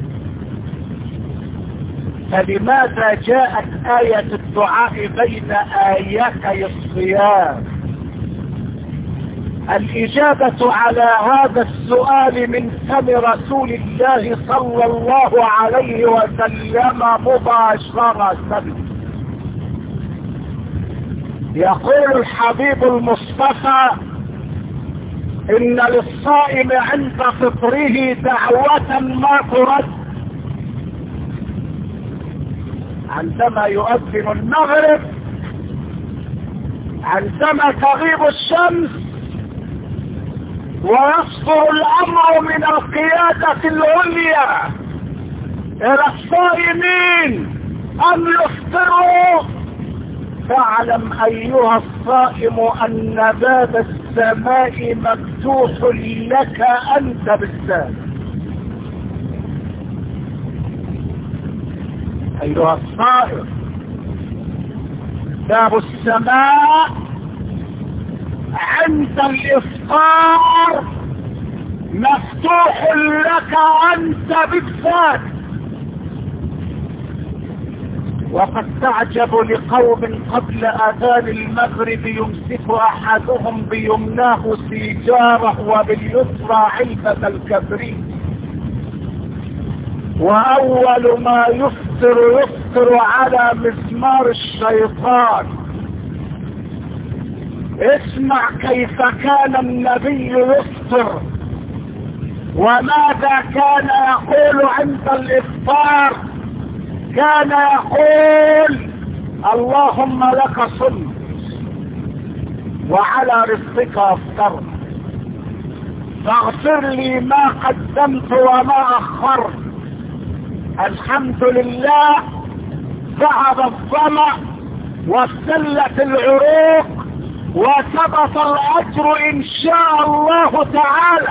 فلماذا جاءت آية الدعاء بين آيتي الصيام؟ الإجابة على هذا السؤال من فم رسول الله صلى الله عليه وسلم مباشرة. يقول الحبيب المصطفى إن للصائم عند فطره دعوة ما ترد. عندما يؤذن المغرب، عندما تغيب الشمس ويصدر الامر من القيادة العليا الى الصائمين ان يفطروا، فاعلم ايها الصائم ان باب السماء مفتوح لك انت بالذات. ايها الصائم باب السماء عند الافطار مفتوح لك انت بالذات. وقد تعجب لقوم قبل اذان المغرب يمسك احدهم بيمناه سيجاره وباليسرى علبة الكبريت، واول ما يفطر يفطر على مسمار الشيطان. اسمع كيف كان النبي يفطر وماذا كان يقول عند الافطار. كان يقول اللهم لك صمت وعلى رزقك افطرت، فاغفر لي ما قدمت وما اخرت. الحمد لله ذهب الظمأ وابتلت العروق وثبت الاجر ان شاء الله تعالى.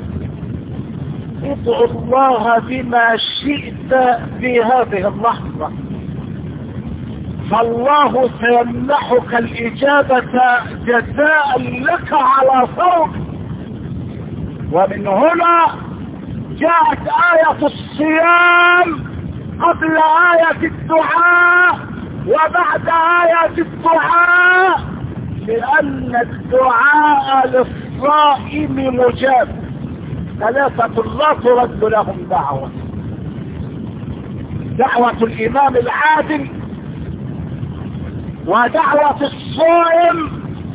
ادعو الله بما شئت في هذه اللحظة، فالله سيمنحك الاجابة جزاء لك على صوت. ومن هنا جاءت آية الصيام قبل آية الدعاء وبعد آية الدعاء، لأن الدعاء للصائم مجاب. ثلاثة لا ترد لهم دعوة: دعوة الإمام العادل، ودعوة الصائم،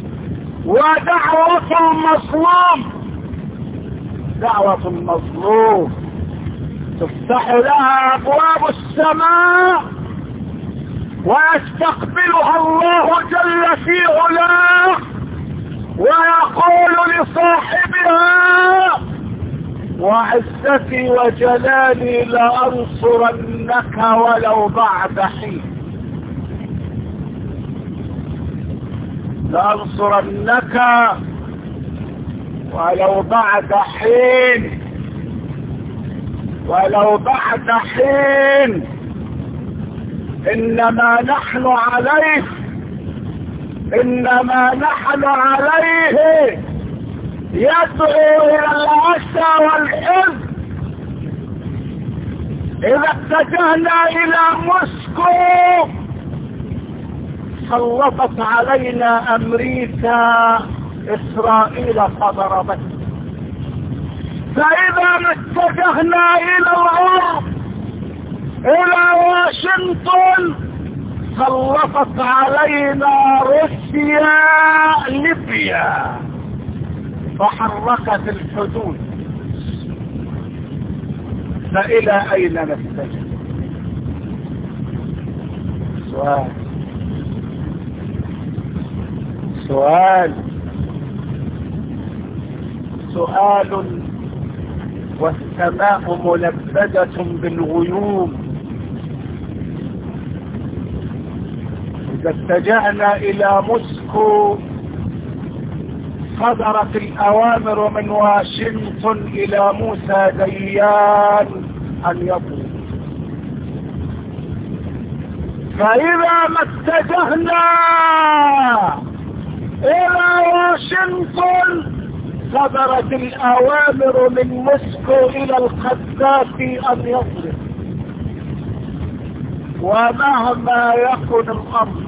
ودعوة المظلوم. دعوة المظلوم تفتح لها أبواب السماء ويستقبلها الله جل في علاه ويقول لصاحبها: وعزتي وجلالي لأنصرنك ولو بعد حين، لأنصرنك ولو بعد حين، ولو بعد حين. إنما نحن عليه، إنما نحن عليه يدعو إلى العشاء والحزن. إذا اتجهنا إلى موسكو سلطت علينا أمريكا إسرائيل فضربت. فإذا اتجهنا إلى الغرب إلى واشنطن سلطت علينا روسيا ليبيا فحركت الحدود. فإلى أين نتجه؟ سؤال سؤال سؤال والسماء ملبدة بالغيوم. إذا اتجهنا إلى موسكو صدرت الأوامر من واشنطن إلى موسى ديان أن يطلب. فإذا ما اتجهنا إلى واشنطن صدرت الأوامر من موسكو إلى القذافي أن يطلب. ومهما يكن الأمر،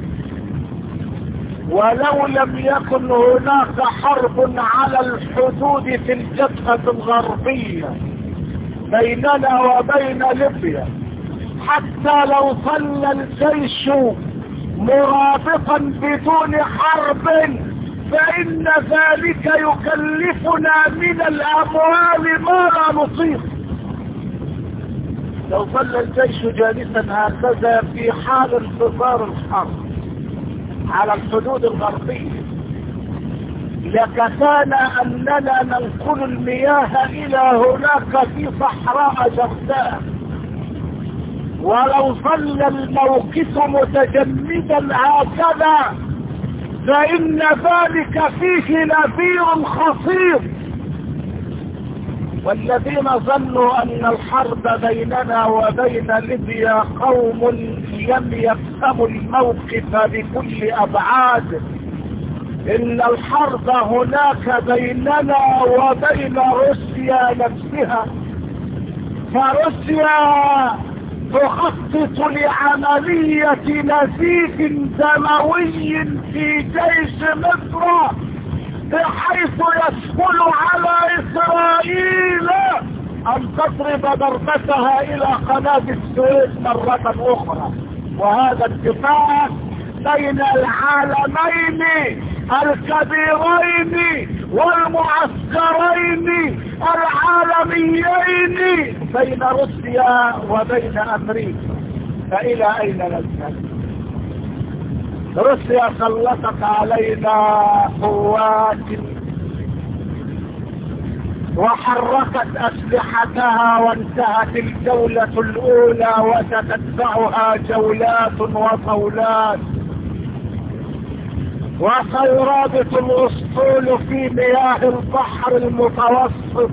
ولو لم يكن هناك حرب على الحدود في الجبهة الغربية بيننا وبين ليبيا، حتى لو ظل الجيش مرابطا بدون حرب، فإن ذلك يكلفنا من الأموال ما لا نطيق. لو ظل الجيش جالسا هكذا في حال انتظار الحرب على الحدود الغربية لكفانا أننا ننقل المياه إلى هناك في صحراء جرداء. ولو ظل الموقف متجمدا هكذا فإن ذلك فيه نذير خطير. والذين ظنوا أن الحرب بيننا وبين ليبيا قوم لم يفهموا الموقف بكل أبعاد. ان الحرب هناك بيننا وبين روسيا نفسها، فروسيا تخطط لعملية نزيف دموي في جيش مصر بحيث يسهل على اسرائيل ان تضرب ضربتها الى قناة السويس مرة اخرى. وهذا اتفاق بين العالمين الكبيرين والمعسكرين العالميين بين روسيا وبين امريكا. فالى اين نذهب؟ روسيا سلطت علينا قوات وحركت اسلحتها وانتهت الجولة الاولى وستتبعها جولات وطولات، وسيرابط الاسطول في مياه البحر المتوسط،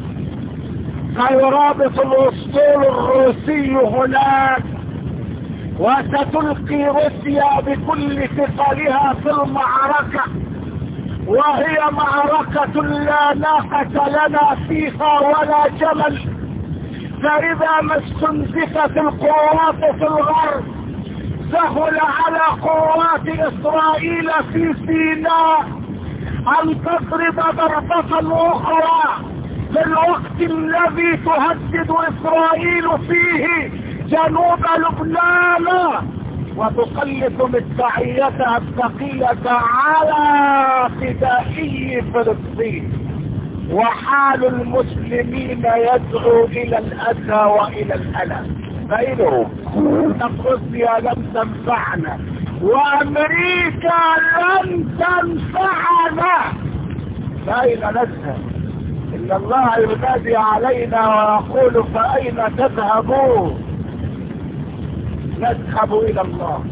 سيرابط الاسطول الروسي هناك، وستلقي روسيا بكل ثقلها في المعركة، وهي معركة لا ناقة لنا فيها ولا جمل. فإذا ما استنزفت القوات في الغرب سهل على قوات إسرائيل في سيناء أن تضرب ضربة أخرى في الوقت الذي تهدد إسرائيل فيه جنوب لبنان، وتسلط مدفعيتها الثقيلة على فدائي فلسطين. وحال المسلمين يدعو إلى الأذى وإلى الألم. فإنه روسيا لم تنفعنا وأمريكا لم تنفعنا، فأين نذهب؟ إن الله ينادي علينا ويقول فأين تذهبون؟ نذهب إلى الله،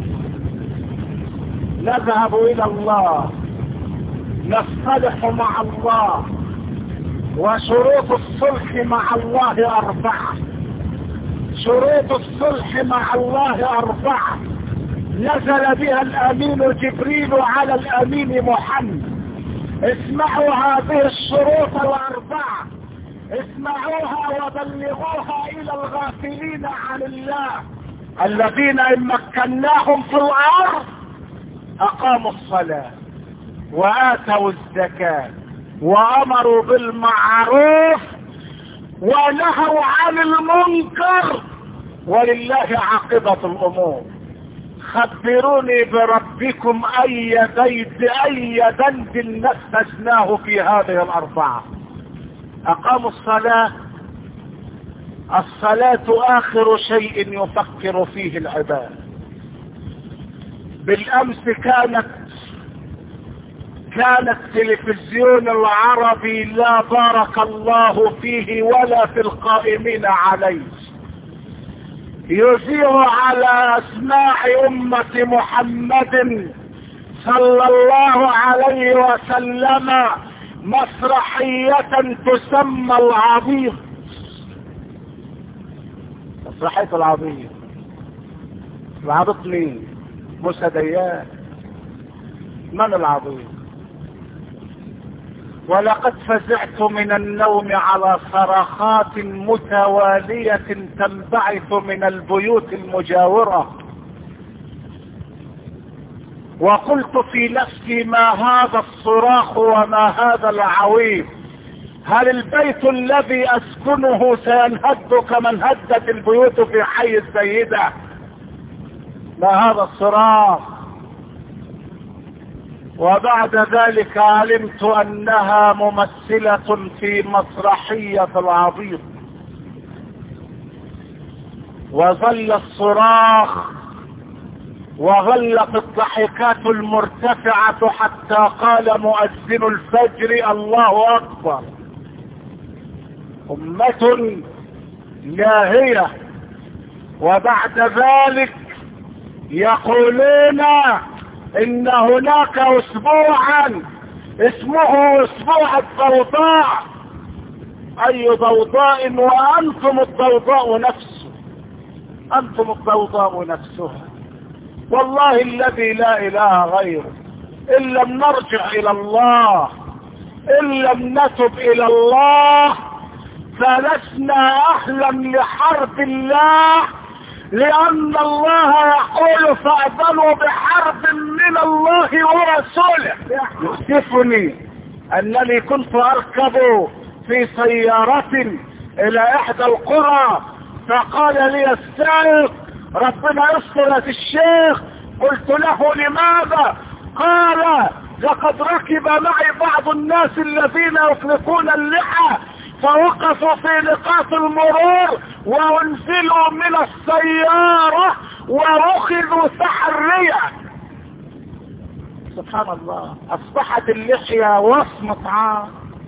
نذهب إلى الله، نصطلح مع الله. وشروط الصلح مع الله أربعة، شروط الصلح مع الله أربعة نزل بها الأمين جبريل على الأمين محمد. اسمعوا هذه الشروط الأربعة، اسمعوها وبلغوها إلى الغافلين عن الله الذين إن مكناهم في الأرض أقاموا الصلاة وآتوا الزكاة وأمروا بالمعروف ونهوا عن المنكر ولله عاقبة الأمور. خبروني بربكم أي بيت أي ذنب نفذناه في هذه الأربعة. أقاموا الصلاة، الصلاة آخر شيء يفكر فيه العباد. بالأمس كانت كان التلفزيون العربي لا بارك الله فيه ولا في القائمين عليه يذيع على أسماع أمة محمد صلى الله عليه وسلم مسرحية تسمى العبيط. مسرحية العبيط. العبيط مين؟ موسى ديان. من العبيط؟ ولقد فزعت من النوم على صرخات متوالية تنبعث من البيوت المجاورة، وقلت في نفسي ما هذا الصراخ وما هذا العويل؟ هل البيت الذي أسكنه سينهد كما انهدت البيوت في حي السيدة؟ ما هذا الصراخ؟ وبعد ذلك علمت أنها ممثلة في مسرحية العبيط. وظل الصراخ وغلت الضحكات المرتفعة حتى قال مؤذن الفجر الله أكبر. أمة لاهية. وبعد ذلك يقولون إن هناك أسبوعا اسمه أسبوع الضوضاء. أي ضوضاء وأنتم الضوضاء نفسه، أنتم الضوضاء نفسها. والله الذي لا إله غيره ان لم نرجع الى الله، ان لم نتب الى الله فلسنا اهلا لحرب الله، لان الله يقول فاذنوا بحرب من الله ورسوله. يؤسفني انني كنت اركب في سيارة الى احدى القرى، فقال لي السائق ربنا يستر في الشيخ. قلت له لماذا؟ قال لقد ركب معي بعض الناس الذين يطلقون اللحى فوقفوا في نقاط المرور وانزلوا من السيارة واخذوا تحريا. سبحان الله، اصبحت اللحية وصمة عار،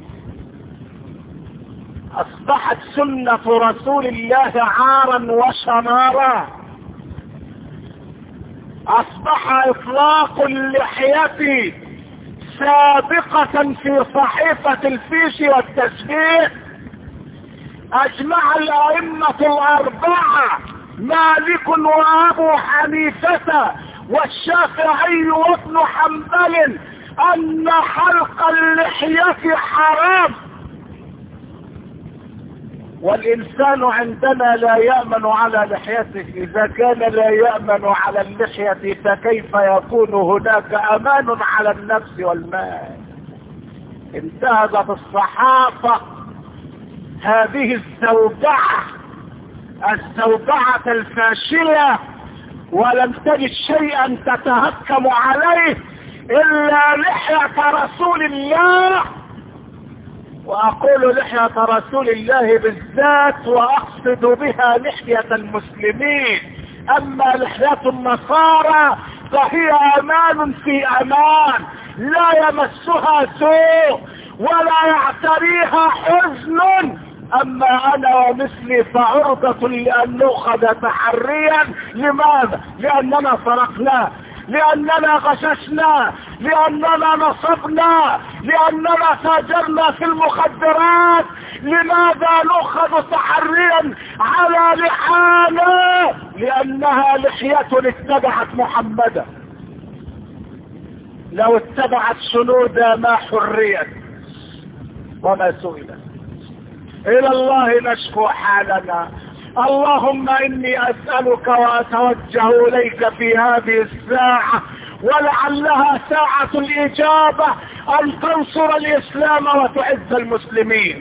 اصبحت سنة رسول الله عارا وشنارا، اصبح اطلاق اللحية سابقة في صحيفة الفيش والتسبيح. اجمع الائمة الاربعة مالك وابو حنيفة والشافعي وابن حنبل ان حلق اللحية حرام، والانسان عندنا لا يأمن على لحيته. اذا كان لا يأمن على اللحية فكيف يكون هناك امان على النفس والمال؟ انتهزت الصحافة هذه الزوبعة الزوبعة الفاشلة ولم تجد شيئا تتهكم عليه الا لحية رسول الله. واقول لحية رسول الله بالذات واقصد بها لحية المسلمين. اما لحية النصارى فهي امان في امان، لا يمسها سوء ولا يعتريها حزن. اما انا ومثلي فعرضة لان نؤخذ تحريا. لماذا؟ لاننا سرقنا، لاننا غششنا، لاننا نصبنا، لاننا تاجرنا في المخدرات. لماذا نؤخذ تحريا على لحانا؟ لانها لحية اتبعت محمدا، لو اتبعت شنودا ما حريت وما سئلت. الى الله نشكو حالنا. اللهم اني اسألك واتوجه اليك في هذه الساعة ولعلها ساعة الاجابة ان تنصر الاسلام وتعز المسلمين.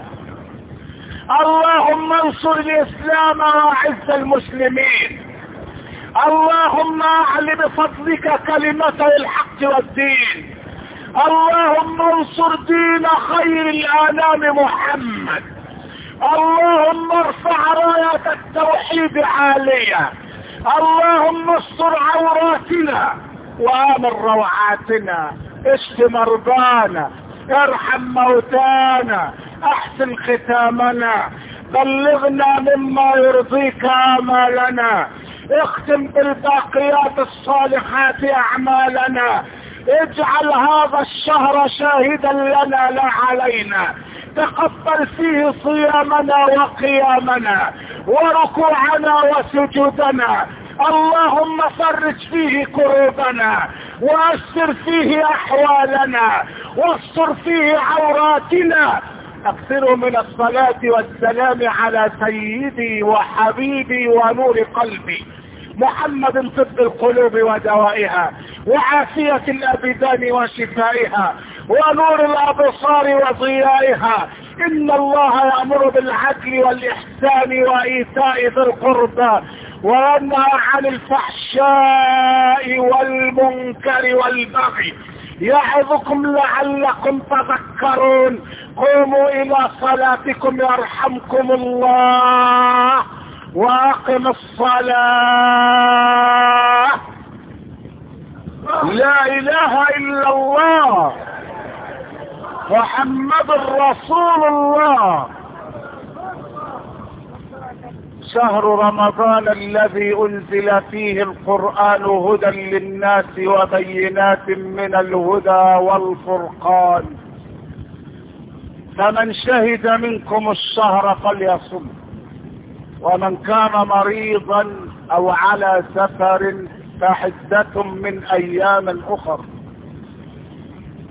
اللهم انصر الاسلام واعز المسلمين. اللهم اعل بفضلك كلمة الحق والدين. اللهم انصر دين خير الانام محمد. اللهم ارفع راية التوحيد عالية. اللهم استر عوراتنا وامن روعاتنا، اشف مرضانا، ارحم موتانا، احسن ختامنا، بلغنا مما يرضيك امالنا، اختم بالباقيات الصالحات اعمالنا، اجعل هذا الشهر شاهدا لنا لا علينا، تقبل فيه صيامنا وقيامنا وركوعنا وسجودنا. اللهم فرج فيه كروبنا وأسر فيه احوالنا واستر فيه عوراتنا. اكثروا من الصلاة والسلام على سيدي وحبيبي ونور قلبي محمد، طب القلوب ودوائها وعافية الابدان وشفائها ونور الابصار وضيائها. ان الله يأمر بالعدل والاحسان وايتاء ذي القربى وينهى عن الفحشاء والمنكر والبغي يعظكم لعلكم تذكرون. قوموا الى صلاتكم يرحمكم الله واقم الصلاة. لا اله الا الله محمد رسول الله. شهر رمضان الذي انزل فيه القرآن هدى للناس وبينات من الهدى والفرقان، فمن شهد منكم الشهر فليصم، ومن كان مريضا او على سفر فعدة من ايام اخر.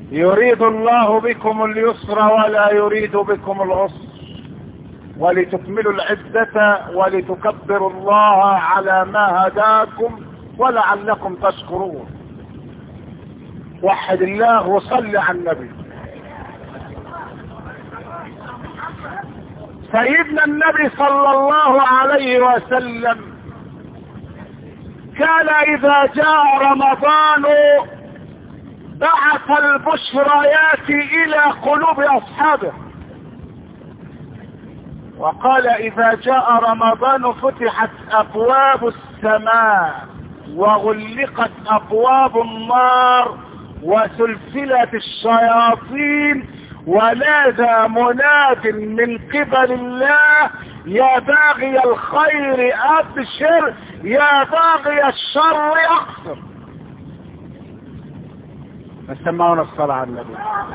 يريد الله بكم اليسر ولا يريد بكم العسر ولتكملوا العدة ولتكبروا الله على ما هداكم ولعلكم تشكرون. وحد الله وصل على النبي. سيدنا النبي صلى الله عليه وسلم كان إذا جاء رمضان بعث البشريات إلى قلوب أصحابه، وقال إذا جاء رمضان فتحت أبواب السماء وغلقت أبواب النار وسلسلة الشياطين ونادى مناد من قبل الله يا باغي الخير أبشر يا باغي الشر أقصر. سمعونا الصلاة على النبي.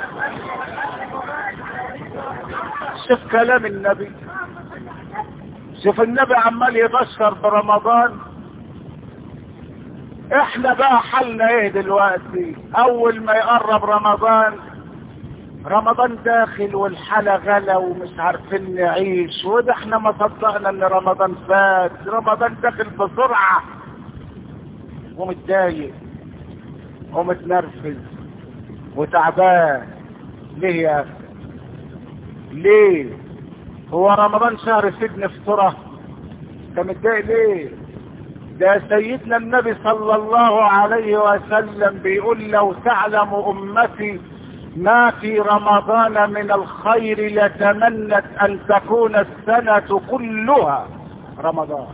شوف كلام النبي، شوف النبي عمال يبشر برمضان. احنا بقى حالنا ايه دلوقتي؟ اول ما يقرب رمضان، رمضان داخل والحالة غلا ومش عارفين نعيش، وده احنا ما صدقنا ان رمضان فات. رمضان داخل بسرعة ومتضايق ومتنرفز وتعبان. ليه يا اخي؟ ليه؟ هو رمضان شهر سجن فطرة؟ انت متضايق ليه؟ ده سيدنا النبي صلى الله عليه وسلم بيقول لو تعلم امتي ما في رمضان من الخير لتمنت ان تكون السنة كلها رمضان.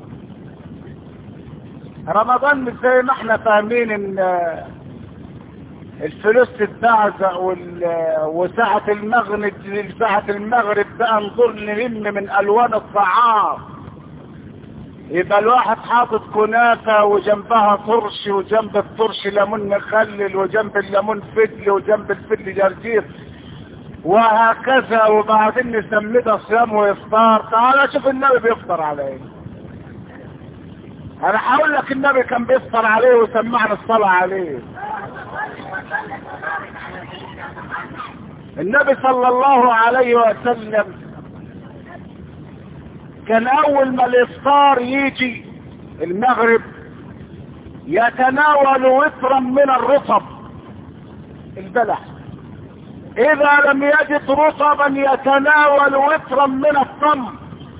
رمضان مش زي ما احنا فاهمين ان الفلوس تتبعزق وساعة المغرب ساعة المغرب بقى نظر نلم من الوان الطعام، يبقى الواحد حاطط كنافة وجنبها طرش وجنب الطرش ليمون مخلل وجنب الليمون فدل وجنب الفدل جرجير وهكذا، وبعدين نسميه ده صيام وافطار. تعال شوف النبي بيفطر على ايه. انا هقول لك النبي كان بيفطر عليه وسمعنا الصلاة عليه. النبي صلى الله عليه وسلم كان اول ما الافطار يجي المغرب يتناول وترا من الرطب البلح، اذا لم يجد رطبا يتناول وترا من التمر.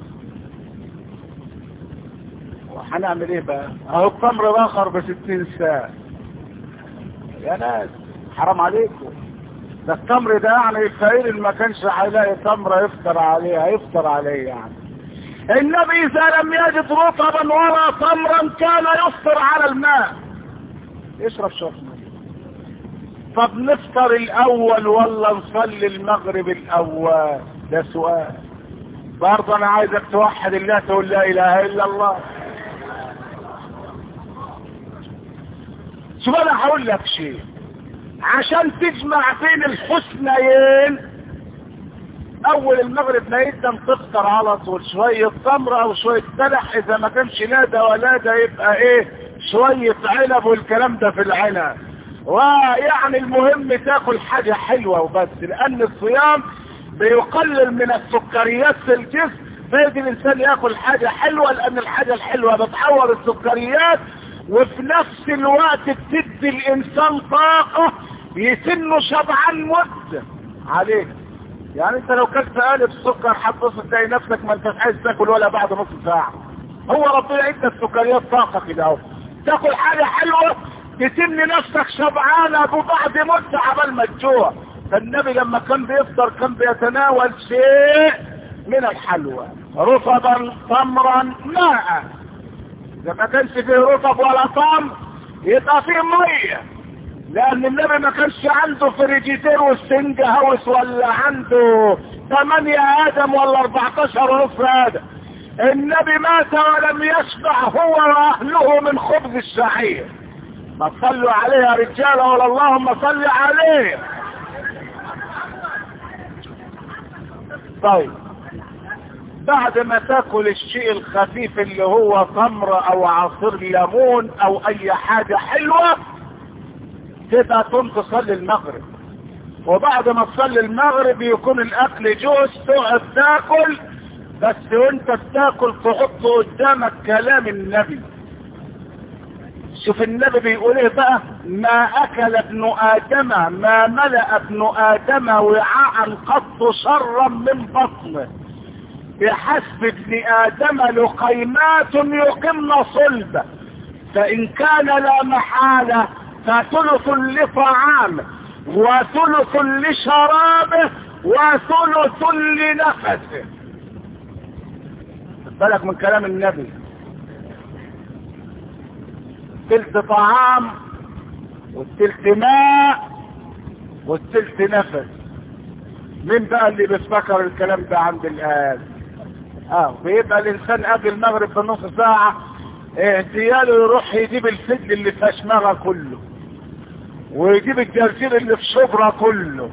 وهنعمل ايه بقى؟ اهو التمر باخر بستين ساعة يا ناس، حرام عليكم. ده التمر ده يعني الفقير اللي ما كانش هيلاقي تمره يفطر عليه هيفطر عليه يعني. النبي اذا لم يجد رطبا ولا تمرا كان يفطر على الماء، يشرب شرب. طب نفطر الاول ولا نصلي المغرب الاول؟ ده سؤال. برضه انا عايزك توحد الله، تقول لا اله الا الله. شوف انا هقول لك شيء عشان تجمع بين الحسنيين. اول المغرب ما يقدم تفطر على طول شوية تمر او شوية بلح، اذا ما كانش لا ده ولا ده يبقى ايه شوية عنب والكلام ده في العنب. ويعني المهم تاكل حاجة حلوة وبس، لان الصيام بيقلل من السكريات في الجسم، فيجي الانسان ياكل حاجة حلوة، لان الحاجة الحلوة بتحول السكريات وفي نفس الوقت بتدي الانسان طاقة يسنه شبعان مدة عليك. يعني انت لو كلت قالب سكر هتبص تلاقي نفسك ما انتش عايز تاكل ولا بعد نص ساعة. هو ربنا ادى السكريات طاقة كده اهو، تاكل حاجة حلوة تسن نفسك شبعانة وبعد مدة عبال ما تجوع. فالنبي لما كان بيفطر كان بيتناول شيء من الحلوى، رطبا تمرا ماء. اذا ما كانش فيه رطب ولا تمر يبقى فيه ميه، لان النبي ما كانش عنده فريجيتير والسنج هاوس ولا عنده ثمانية ادم ولا اربعتاشر ونص ادم. النبي مات ولم يشبع هو واهله من خبز الشعير. ما تصلوا عليه يا رجاله ولا اللهم صل عليه. طيب بعد ما تاكل الشيء الخفيف اللي هو تمر او عصير ليمون او اي حاجة حلوة، تبقى تقوم تصلي المغرب. وبعد ما تصلي المغرب يكون الاكل جوز تقعد تاكل، بس وانت بتاكل تحط قدامك كلام النبي. شوف النبي بيقول ايه بقى: ما اكل ابن ادم، ما ملأ ابن ادم وعاء قط شرا من بطنه، بحسب ابن ادم لقيمات يقمن صلبه، فان كان لا محالة فثلث لطعامه وثلث لشرابه وثلث لنفسه. بالك من كلام النبي، تلت طعام والتلت ماء والتلت نفس. مين بقى اللي بيفتكر الكلام ده عند الآن؟ اه بيبقى الانسان قبل المغرب بنص ساعة اهتياله يروح يجيب الفجل اللي في اشماغه كله، ويجيب الجرجير اللي في شبرا كله،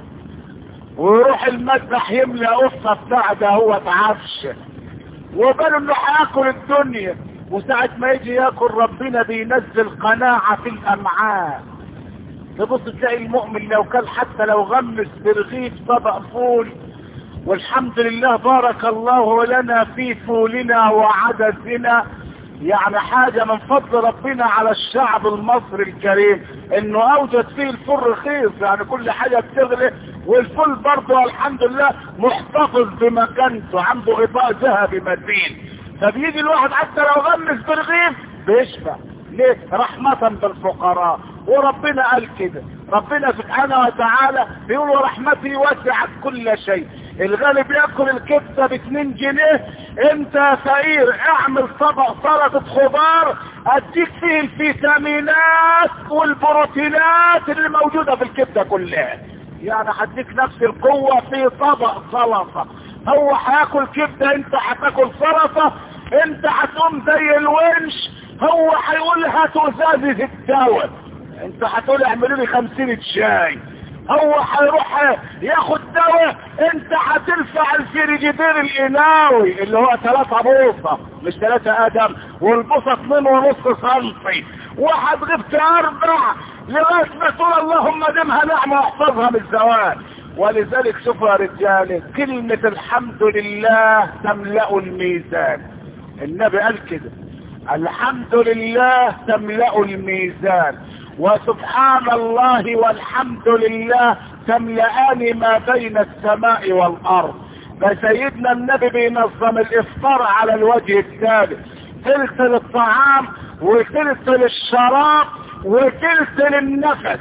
ويروح المذبح يملى قصة بتاع ده هو تعفش، وباله انه هياكل الدنيا. وساعة ما يجي ياكل ربنا بينزل قناعة في الامعاء. تبص تلاقي المؤمن لو كان حتى لو غمس برغيف طبق فول، والحمد لله بارك الله لنا في فولنا وعدسنا، يعني حاجة من فضل ربنا على الشعب المصري الكريم انه اوجد فيه الفول رخيص، يعني كل حاجة بتغلي، والفول برضه الحمد لله محتفظ بمكانته، عنده غطاء ذهبي متين. فبيجي الواحد حتى لو غمس برغيف بيشبع. ليه؟ رحمة بالفقراء. وربنا قال كده، ربنا سبحانه وتعالى بيقول ورحمتي وسعت كل شيء. الغالي بياكل الكبسة باتنين جنيه، انت يا فقير اعمل طبق سلطة خضار اديك فيه الفيتامينات والبروتينات اللي موجودة في الكبسة كلها، يعني هديك نفس القوة في طبق سلطة. هو هياكل كبدة انت هتاكل سلطة، انت هتقوم زي الونش، هو هيقول هاتوا ازازة الدواء، انت هتقول اعملوا لي خمسين شاي. هو هيروح ياخد دواء، انت هترفع الفريجيدير القناوي اللي هو ثلاثة بوصة مش ثلاثة ادم، والبوصة اتنين ونص سنتي، وهتغيب اربع لغاية ما تقول اللهم دمها نعمة واحفظها من الزوال. ولذلك شوفوا يا رجال، كلمة الحمد لله تملأ الميزان. النبي قال كده: الحمد لله تملأ الميزان، وسبحان الله والحمد لله تملأان ما بين السماء والأرض. فسيدنا النبي بينظم الإفطار على الوجه التالي: تلت للطعام وتلت للشراب وتلت للنفس.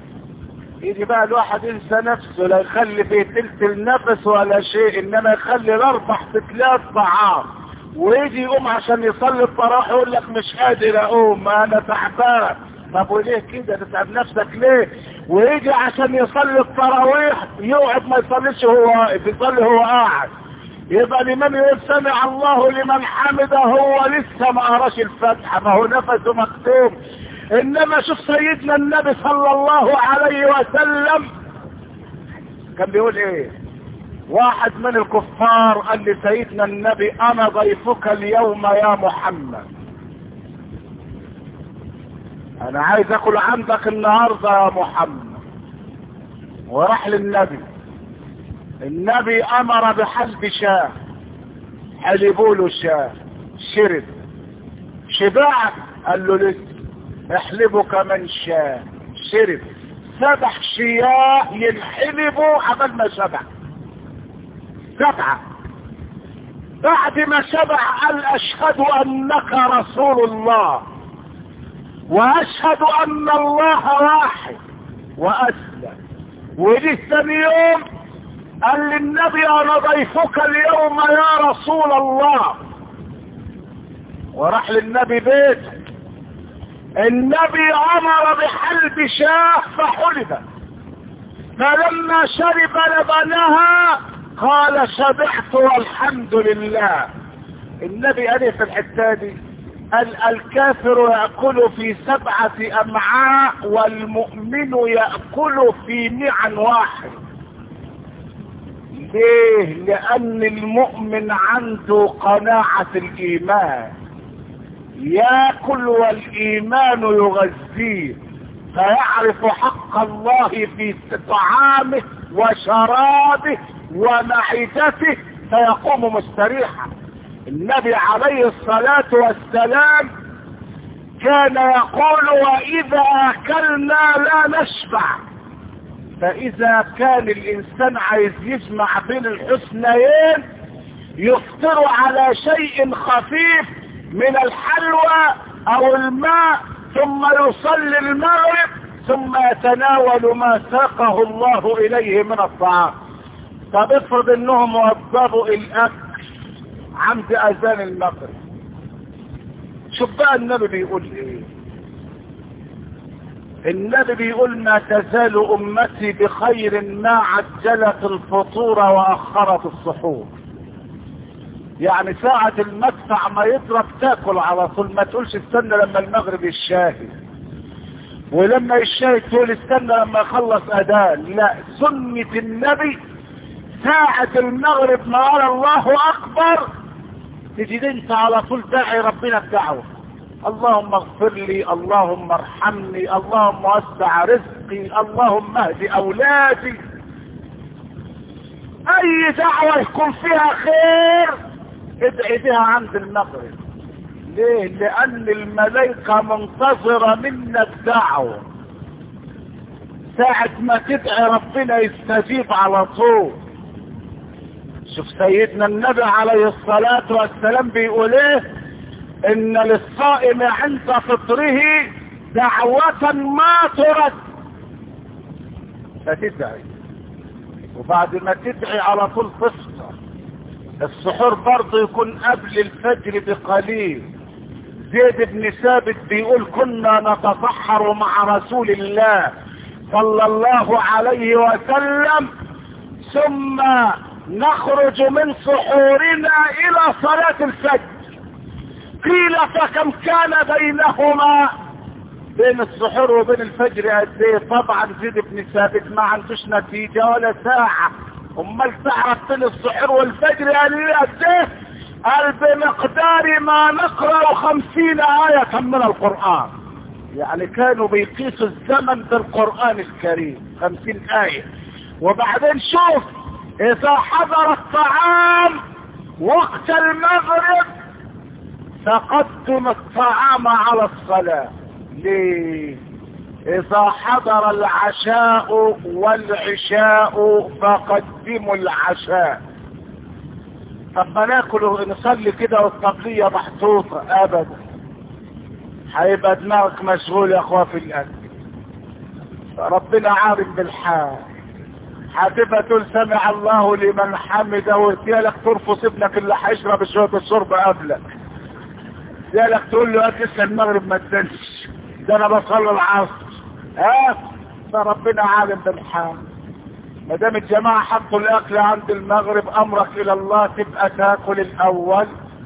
يجي بقى الواحد ينسى نفسه، لا يخلي فيه تلت النفس ولا شيء، انما يخلي الاربع فتلات طعام، ويجي يقوم عشان يصلي التراويح يقول لك مش قادر اقوم انا تعبان. طب وليه كده تتعب نفسك ليه؟ ويجي عشان يصلي التراويح يقعد ما يصليش هو واقف، يصلي هو قاعد. يبقى الامام يقول سمع الله لمن حمده هو لسه ما قراش الفاتحه، ما هو نفسه مكتوم. انما شوف سيدنا النبي صلى الله عليه وسلم كان بيقول ايه؟ واحد من الكفار قال لسيدنا النبي: انا ضيفك اليوم يا محمد، انا عايز اكل عندك النهارده يا محمد. وراح للنبي، النبي امر بحلب شاه، حلبوا له شاه، شرب، شبع، قال له لسه احلبوا كمان شاه، شرب، سبع شياه ينحلبوا قبل ما شبع، سبعة. بعد ما شبع قال: اشهد انك رسول الله، واشهد ان الله واحد، واسلم. ودي ثاني يوم قال للنبي: انا ضيفك اليوم يا رسول الله. وراح للنبي بيته، النبي امر بحلب شاه فحلب، فلما شرب لبنها قال: شبعت والحمد لله. النبي قال في الحته دي: قال: الكافر يأكل في سبعة امعاء والمؤمن يأكل في معا واحد. ليه؟ لان المؤمن عنده قناعة الايمان، يأكل والايمان يغذيه، فيعرف حق الله في طعامه وشرابه ومعدته فيقوم مستريحا. النبي عليه الصلاة والسلام كان يقول واذا اكلنا لا نشبع. فاذا كان الانسان عايز يجمع بين الحسنيين يفطر على شيء خفيف من الحلوى او الماء ثم يصلي المغرب ثم يتناول ما ساقه الله اليه من الطعام. طب افرض انهم وضبوا الاكل عند اذان المغرب، شوف بقى النبي بيقول ايه. النبي بيقول ما تزال امتي بخير ما عجلت الفطور واخرت السحور. يعني ساعة المدفع ما يضرب تاكل على طول، ما تقولش استنى لما المغرب يشاهد، ولما يشاهد تقول استنى لما يخلص اذان. لا، سنة النبي ساعة المغرب ما قال الله اكبر تجد انت على طول داعي ربنا بدعوة، اللهم اغفر لي، اللهم ارحمني، اللهم وسع رزقي، اللهم اهد اولادي. اي دعوة يكون فيها خير ادعي بها عند المغرب. ليه؟ لان الملائكة منتظرة منك دعوة، ساعة ما تدعي ربنا يستجيب على طول. شوف سيدنا النبي عليه الصلاة والسلام بيقول ايه، ان للصائم عند فطره دعوة ما ترد. فتدعي وبعد ما تدعي على طول تفطر. السحور برضه يكون قبل الفجر بقليل. زيد بن ثابت بيقول كنا نتسحر مع رسول الله صلى الله عليه وسلم ثم نخرج من سحورنا الى صلاة الفجر. قيل فكم كان بينهما، بين السحور وبين الفجر قد ايه؟ طبعا زيد بن ثابت ما عندوش نتيجة ولا ساعة. امال تعرف بين السحور والفجر قال لي قد ايه؟ قال بمقدار ما نقرأ خمسين آية من القرآن. يعني كانوا بيقيسوا الزمن بالقرآن الكريم خمسين آية. وبعدين شوف اذا حضر الطعام وقت المغرب فقدم الطعام على الصلاة. ليه؟ اذا حضر العشاء والعشاء فقدموا العشاء. طب ما ناكل نصلي كده والطبلية محطوطة؟ ابدا، هيبقى دماغك مشغول يا اخوة في الاكل. ربنا عارف بالحال. هتبقى تقول سمع الله لمن حمده وارتيالك ترفض ابنك اللي هيشرب شوية الشرب قبلك، ارتيالك تقول له هات لسه المغرب ما تدنش، ده انا بصلي العصر. ها فربنا عالم بالحال. ما دام الجماعة حطوا الاكل عند المغرب امرك الى الله تبقى تاكل الاول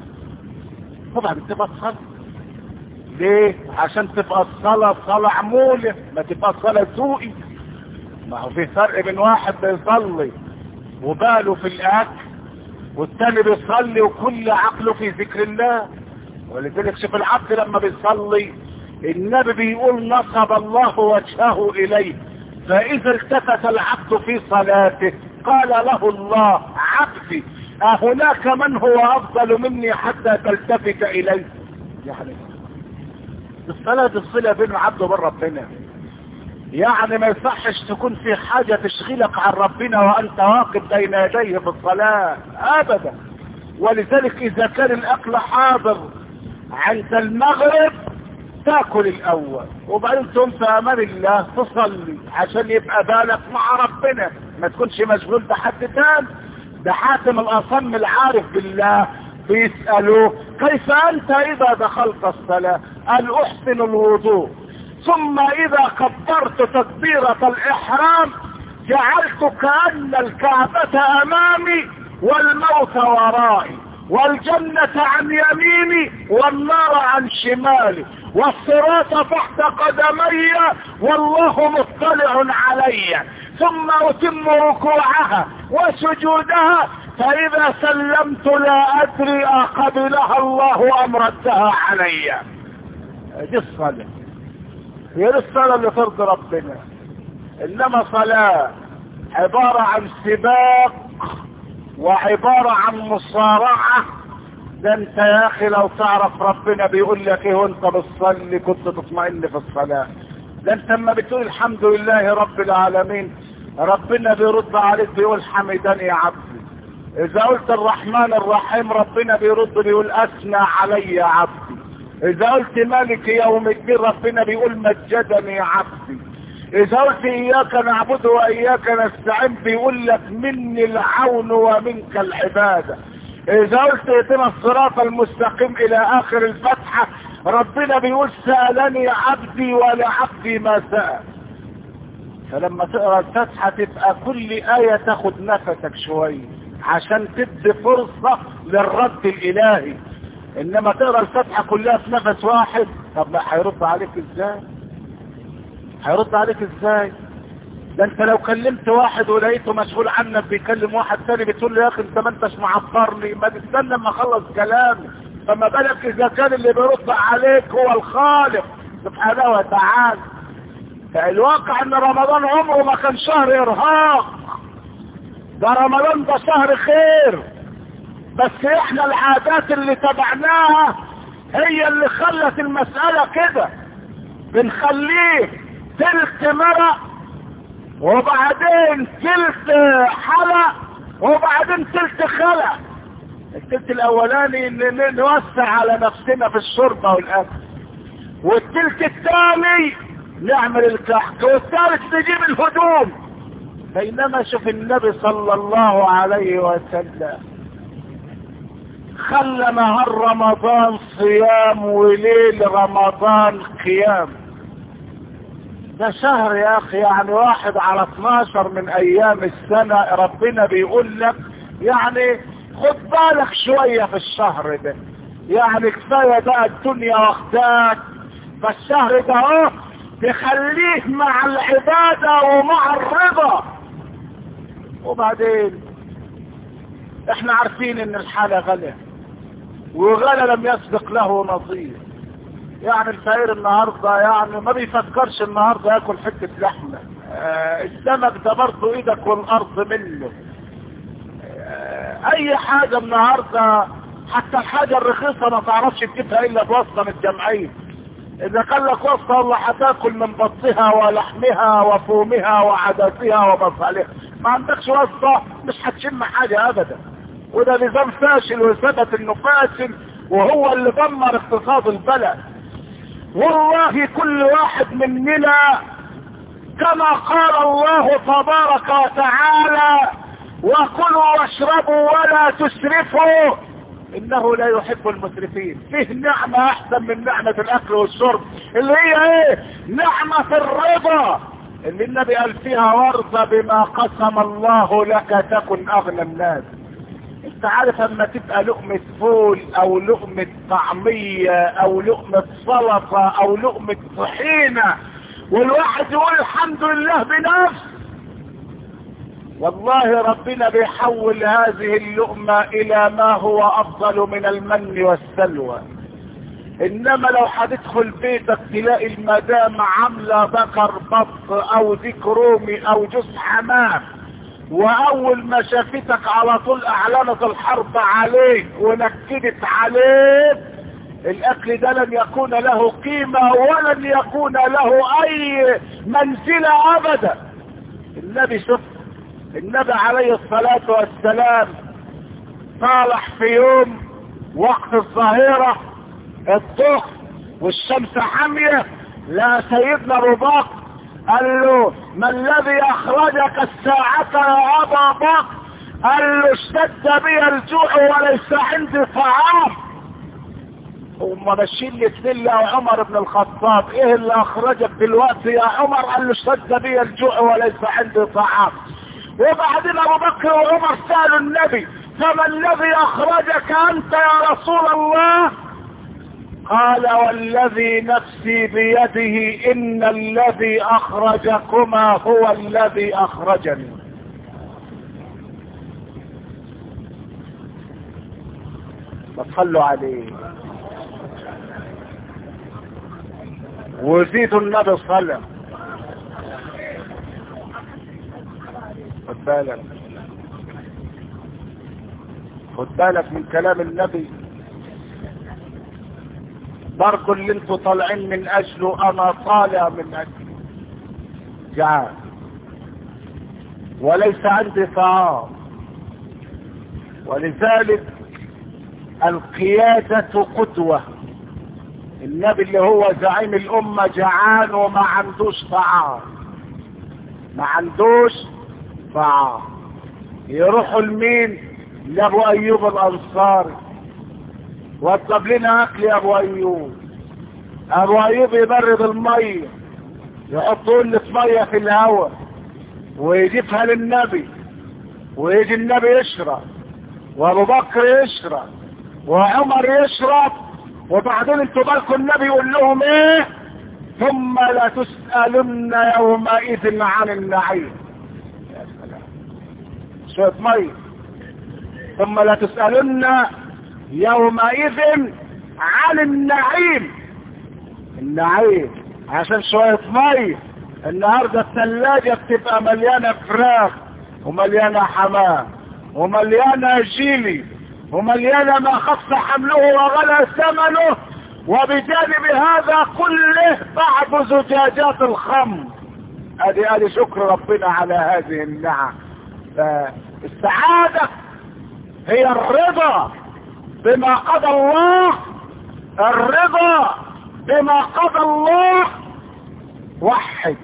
طبعا تبقى تصلي. ليه؟ عشان تبقى الصلاة صلاة عمولة، ما تبقى الصلاة سوقي. ما هو في فرق بين واحد بيصلي وباله في الاكل والتاني بيصلي وكل عقله في ذكر الله. ولذلك شوف العبد لما بيصلي النبي بيقول نصب الله وجهه اليه، فاذا التفت العبد في صلاته قال له الله عبدي اهناك من هو افضل مني حتى تلتفت اليه. يعني الصلاة الصلة بين العبد وبين ربنا. يعني ما يصحش تكون في حاجة تشغلك عن ربنا وانت واقف بين يديه في الصلاة ابدا. ولذلك اذا كان الاكل حاضر عند المغرب تاكل الاول وبعدين تقوم في امان الله تصلي عشان يبقى بالك مع ربنا، ما تكونش مشغول بحد تاني. ده حاتم الاصم العارف بالله بيسألوه كيف انت اذا دخلت الصلاة؟ قال احسن الوضوء ثم اذا كبرت تكبيرة الاحرام جعلت كأن الكعبة امامي والموت ورائي والجنة عن يميني والنار عن شمالي والصراط تحت قدمي والله مطلع علي. ثم اتم ركوعها وسجودها فاذا سلمت لا ادري اقبلها الله ام ردها علي. دي الصلاة. هي دي الصلاة اللي ترضي ربنا. انما صلاة عبارة عن سباق وعبارة عن مصارعة، ده انت يا اخي لو تعرف ربنا بيقول لك ايه وانت بتصلي كنت تطمئن في الصلاة. ده انت لما بتقول الحمد لله رب العالمين ربنا بيرد عليك بيقول حمدني يا عبدي. اذا قلت الرحمن الرحيم ربنا بيرد بيقول اثنى علي يا عبدي. اذا قلت مالك يوم الدين ربنا بيقول مجدني يا عبدي. اذا قلت اياك نعبد واياك نستعين بيقول لك مني العون ومنك العبادة. اذا قلت اهدنا الصراط المستقيم الى اخر الفتحة ربنا بيقول سألني عبدي ولعبدي ما سأل. فلما تقرأ الفتحة تبقى كل آية تاخد نفسك شوية عشان تدي فرصة للرد الالهي. انما تقرأ الفتحة كلها في نفس واحد، طب لا هيرد عليك ازاي؟ هيرد عليك ازاي؟ ده انت لو كلمت واحد ولقيته مسؤول عنك بيكلم واحد تاني بتقول له يا اخي انت ما انتش معبرني، ما تستنى لما اخلص كلامي. فما بالك اذا كان اللي بيرد عليك هو الخالق سبحانه وتعالى. فالواقع ان رمضان عمره ما كان شهر ارهاق، ده رمضان ده شهر خير. بس احنا العادات اللي تبعناها هي اللي خلت المسألة كده. بنخليه تلت مرق وبعدين تلت حلق وبعدين تلت خلق. التلت الاولاني نوسع على نفسنا في الشرطة والاكل، والتلت الثاني نعمل الكحك، والثالث نجيب الهدوم. بينما شوف النبي صلى الله عليه وسلم خلى نهار رمضان صيام وليل رمضان قيام. ده شهر يا اخي، يعني واحد على اتناشر من ايام السنة ربنا بيقول لك يعني خد بالك شوية في الشهر ده، يعني كفاية بقى الدنيا واخداك. فالشهر ده اهو تخليه مع العبادة ومع الرضا. وبعدين احنا عارفين ان الحالة غلا، وغلا لم يسبق له نظير. يعني الفقير النهاردة يعني ما بيفكرش النهاردة ياكل حتة لحمة. آه السمك ده برضه ايدك والارض منه. آه اي حاجة النهاردة حتى الحاجة الرخيصة ما تعرفش تجيبها الا بواسطة من الجمعية. اذا كان لك واسطة والله هتاكل من بطها ولحمها وفومها وعدسها وبصلها. ما عندكش واسطة مش هتشم حاجة ابدا. وده نظام فاشل وثبت انه فاشل، وهو اللي دمر اقتصاد البلد. والله كل واحد مننا كما قال الله تبارك وتعالى وكلوا واشربوا ولا تسرفوا انه لا يحب المسرفين. فيه نعمة احسن من نعمة الاكل والشرب اللي هي ايه؟ نعمة الرضا اللي النبي قال فيها وارضى بما قسم الله لك تكن اغنى الناس. انت عارف اما تبقى لقمة فول او لقمة طعمية او لقمة سلطة او لقمة طحينة والواحد يقول الحمد لله بنفس، والله ربنا بيحول هذه اللقمة الى ما هو افضل من المن والسلوى. انما لو هتدخل بيتك تلاقي المدام عاملة بقر بط او ديك رومي او جوز حمام، واول ما شافتك على طول اعلنت الحرب عليك ونكدت عليك، الاكل ده لن يكون له قيمة ولن يكون له اي منزلة ابدا. النبي شوف النبي عليه الصلاة والسلام طالع في يوم وقت الظهيرة الظهر والشمس حامية، لا سيدنا ابو بكر قال له ما الذي اخرجك الساعة يا ابا بكر؟ قال له اشتد بي الجوع وليس عندي طعام. هم ماشيين الاثنين يا عمر بن الخطاب، ايه اللي اخرجك دلوقتي يا عمر؟ قال له اشتد بي الجوع وليس عندي طعام. وبعدين ابو بكر وعمر سألوا النبي فما الذي اخرجك انت يا رسول الله؟ قال والذي نفسي بيده ان الذي اخرجكما هو الذي اخرجني. ما تصلوا عليه. وزيدوا النبي صلى. خد بالك خد بالك من كلام النبي. برضو اللي انتوا طالعين من اجله انا طالع من اجله. جعان وليس عندي طعام، ولذلك القيادة قدوة. النبي اللي هو زعيم الامة جعان وما عندوش طعام، ما عندوش طعام. يروحوا لمين؟ لابو ايوب الانصاري، واطلب لنا اكل يا ابو ايوب. ابو ايوب يبرد المية، يحطوا لنا مية في الهواء ويجيبها للنبي، ويجي النبي يشرب، وابو بكر يشرب، وعمر يشرب، وبعدين انتوا بالكم النبي يقول لهم ايه؟ ثم لا تسألن يومئذ عن النعيم. يا سلام، شوية مية. ثم لا تسألن يومئذ عن النعيم. النعيم عشان شوية مية. النهاردة الثلاجة بتبقى مليانة فراخ ومليانة حمام ومليانة جيلي ومليانة ما خف حمله وغلى ثمنه، وبجانب هذا كله بعض زجاجات الخمر. ادي ادي شكر ربنا على هذه النعم. السعادة هي الرضا بما قضى الله، الرضا بما قضى الله. وحد.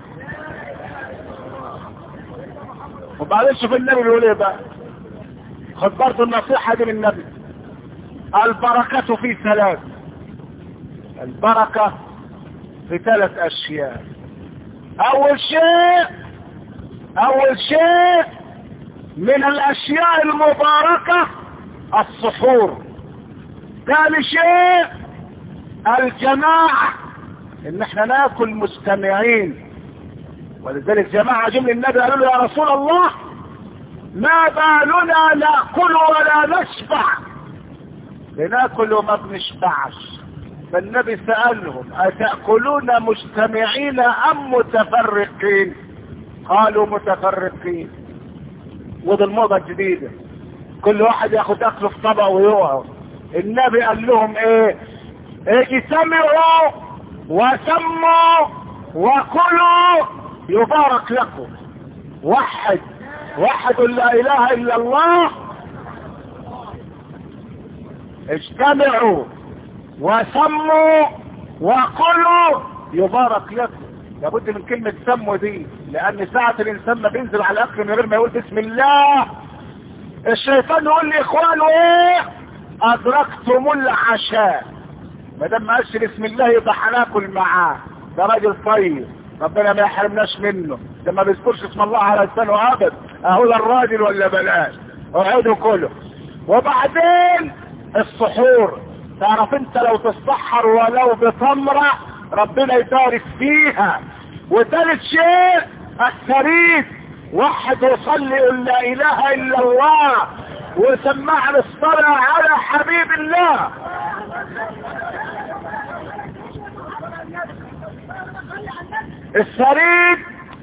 وبعدين شوف النبي بيقول ايه بقى. خد برضه النصيحة دي من النبي. البركة في ثلاث. البركة في ثلاث اشياء. اول شيء اول شيء من الاشياء المباركة السحور. ثاني شيء الجماعة، ان احنا ناكل مجتمعين. ولذلك جماعة جم للنبي قالوا له يا رسول الله ما بالنا ناكل ولا نشبع. بناكل وما بنشبعش. فالنبي سألهم أتأكلون مجتمعين أم متفرقين؟ قالوا متفرقين. وده الموضة الجديدة، كل واحد ياخد أكله في طبق ويقعد. النبي قال لهم ايه؟ اجتمعوا وسموا وكلوا يبارك لكم. وحد وحد لا اله الا الله. اجتمعوا وسموا وكلوا يبارك لكم. لابد من كلمة سموا دي، لان ساعة الانسان ما بينزل على الاكل من غير ما يقول بسم الله، الشيطان يقول لي اخوانه ايه؟ ادركتم العشاء. ما دام ما قالش بسم الله يبقى هناكل معاه. ده راجل طيب ربنا ما يحرمناش منه. ده ما بيذكرش اسم الله على لسانه ابدا. اهو ده الراجل ولا بلاش. اقعدوا كله. وبعدين السحور. تعرف انت لو تسحر ولو بتمرة ربنا يبارك فيها. وثالث شيء الثريد. واحد يصلي يقول لا اله الا الله وسمعنا الصلاة على حبيب الله. الثريد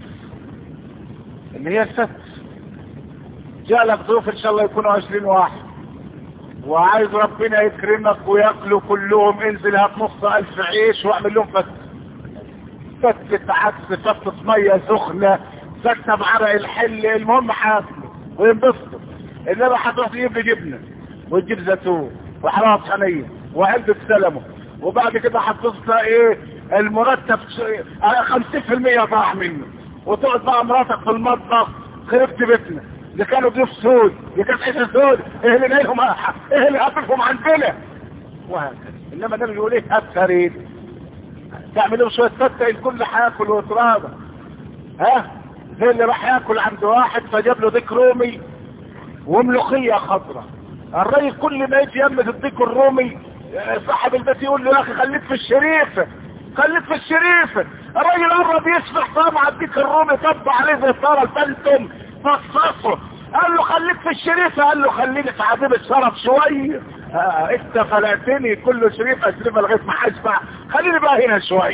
اللي هي الست. جاء لك ضيوف ان شاء الله يكونوا عشرين واحد وعايز ربنا يكرمك وياكلوا كلهم، انزل هات نص الف عيش واعمل لهم فت فتة عدس، فتة مية سخنة، فتة بعرق الحل، المهم حاكلوا وينبسطوا. انما هتروح تجيب لي جبنة وتجيب زيتون وحلاوة طحينية وعلبة سلمه، وبعد كده هتصل ايه المرتب خمسين في المية ضاع منه، وتقعد بقى مراتك في المطبخ خربت بيتنا. اللي كانوا ضيوف سود، اللي كانت عيشة سود، ايه اللي نايلهم ايه اللي هاتفهم عندنا وهكذا. انما النبي بيقول ايه؟ الثريد. تعملوا شوية فتة الكل هياكل ويتراضى. ها زي اللي راح ياكل عند واحد فجاب له ديك رومي وملوخية خضراء. الراجل كل ما يجي يمز الديك الرومي صاحب البيت يقول له يا اخي خليك في الشريف خليك في الشريف. الراجل قرب يسفح طبعا الديك الرومي طب عليه زي الطاره الفانتوم فصصه. قال له خليك في الشريف، قال له خليني في عذاب الشرف شويه. آه انت خلقتني كله شريف اشرف لغايه ما هشبع، خليني بقى هنا شويه.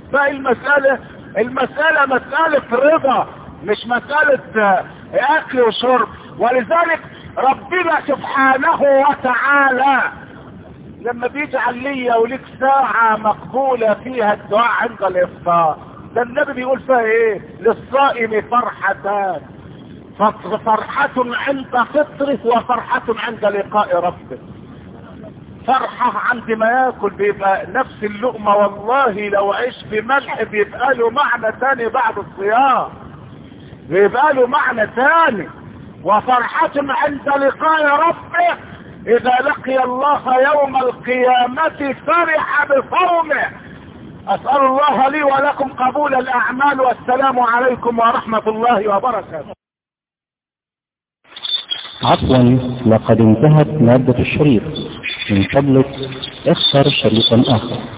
فالمسألة المسألة مسألة رضا، مش مسألة اكل وشرب. ولذلك ربنا سبحانه وتعالى لما بيجعل لي وليك ساعة مقبولة فيها الدعاء عند الافطار، ده النبي بيقول فيها ايه؟ للصائم فرحتان، فرحة عند فطره وفرحة عند لقاء ربه. فرحة عند ما ياكل بيبقى نفس اللقمة، والله لو عيش بملح بيبقى له معنى تاني بعد الصيام، بيبقى له معنى تاني. وفرحة عند لقاء ربه، اذا لقي الله يوم القيامة فرح بصومه. اسأل الله لي ولكم قبول الاعمال، والسلام عليكم ورحمة الله وبركاته. عفوا، لقد انتهت مادة الشريط، من فضلك اختر شريطا اخر.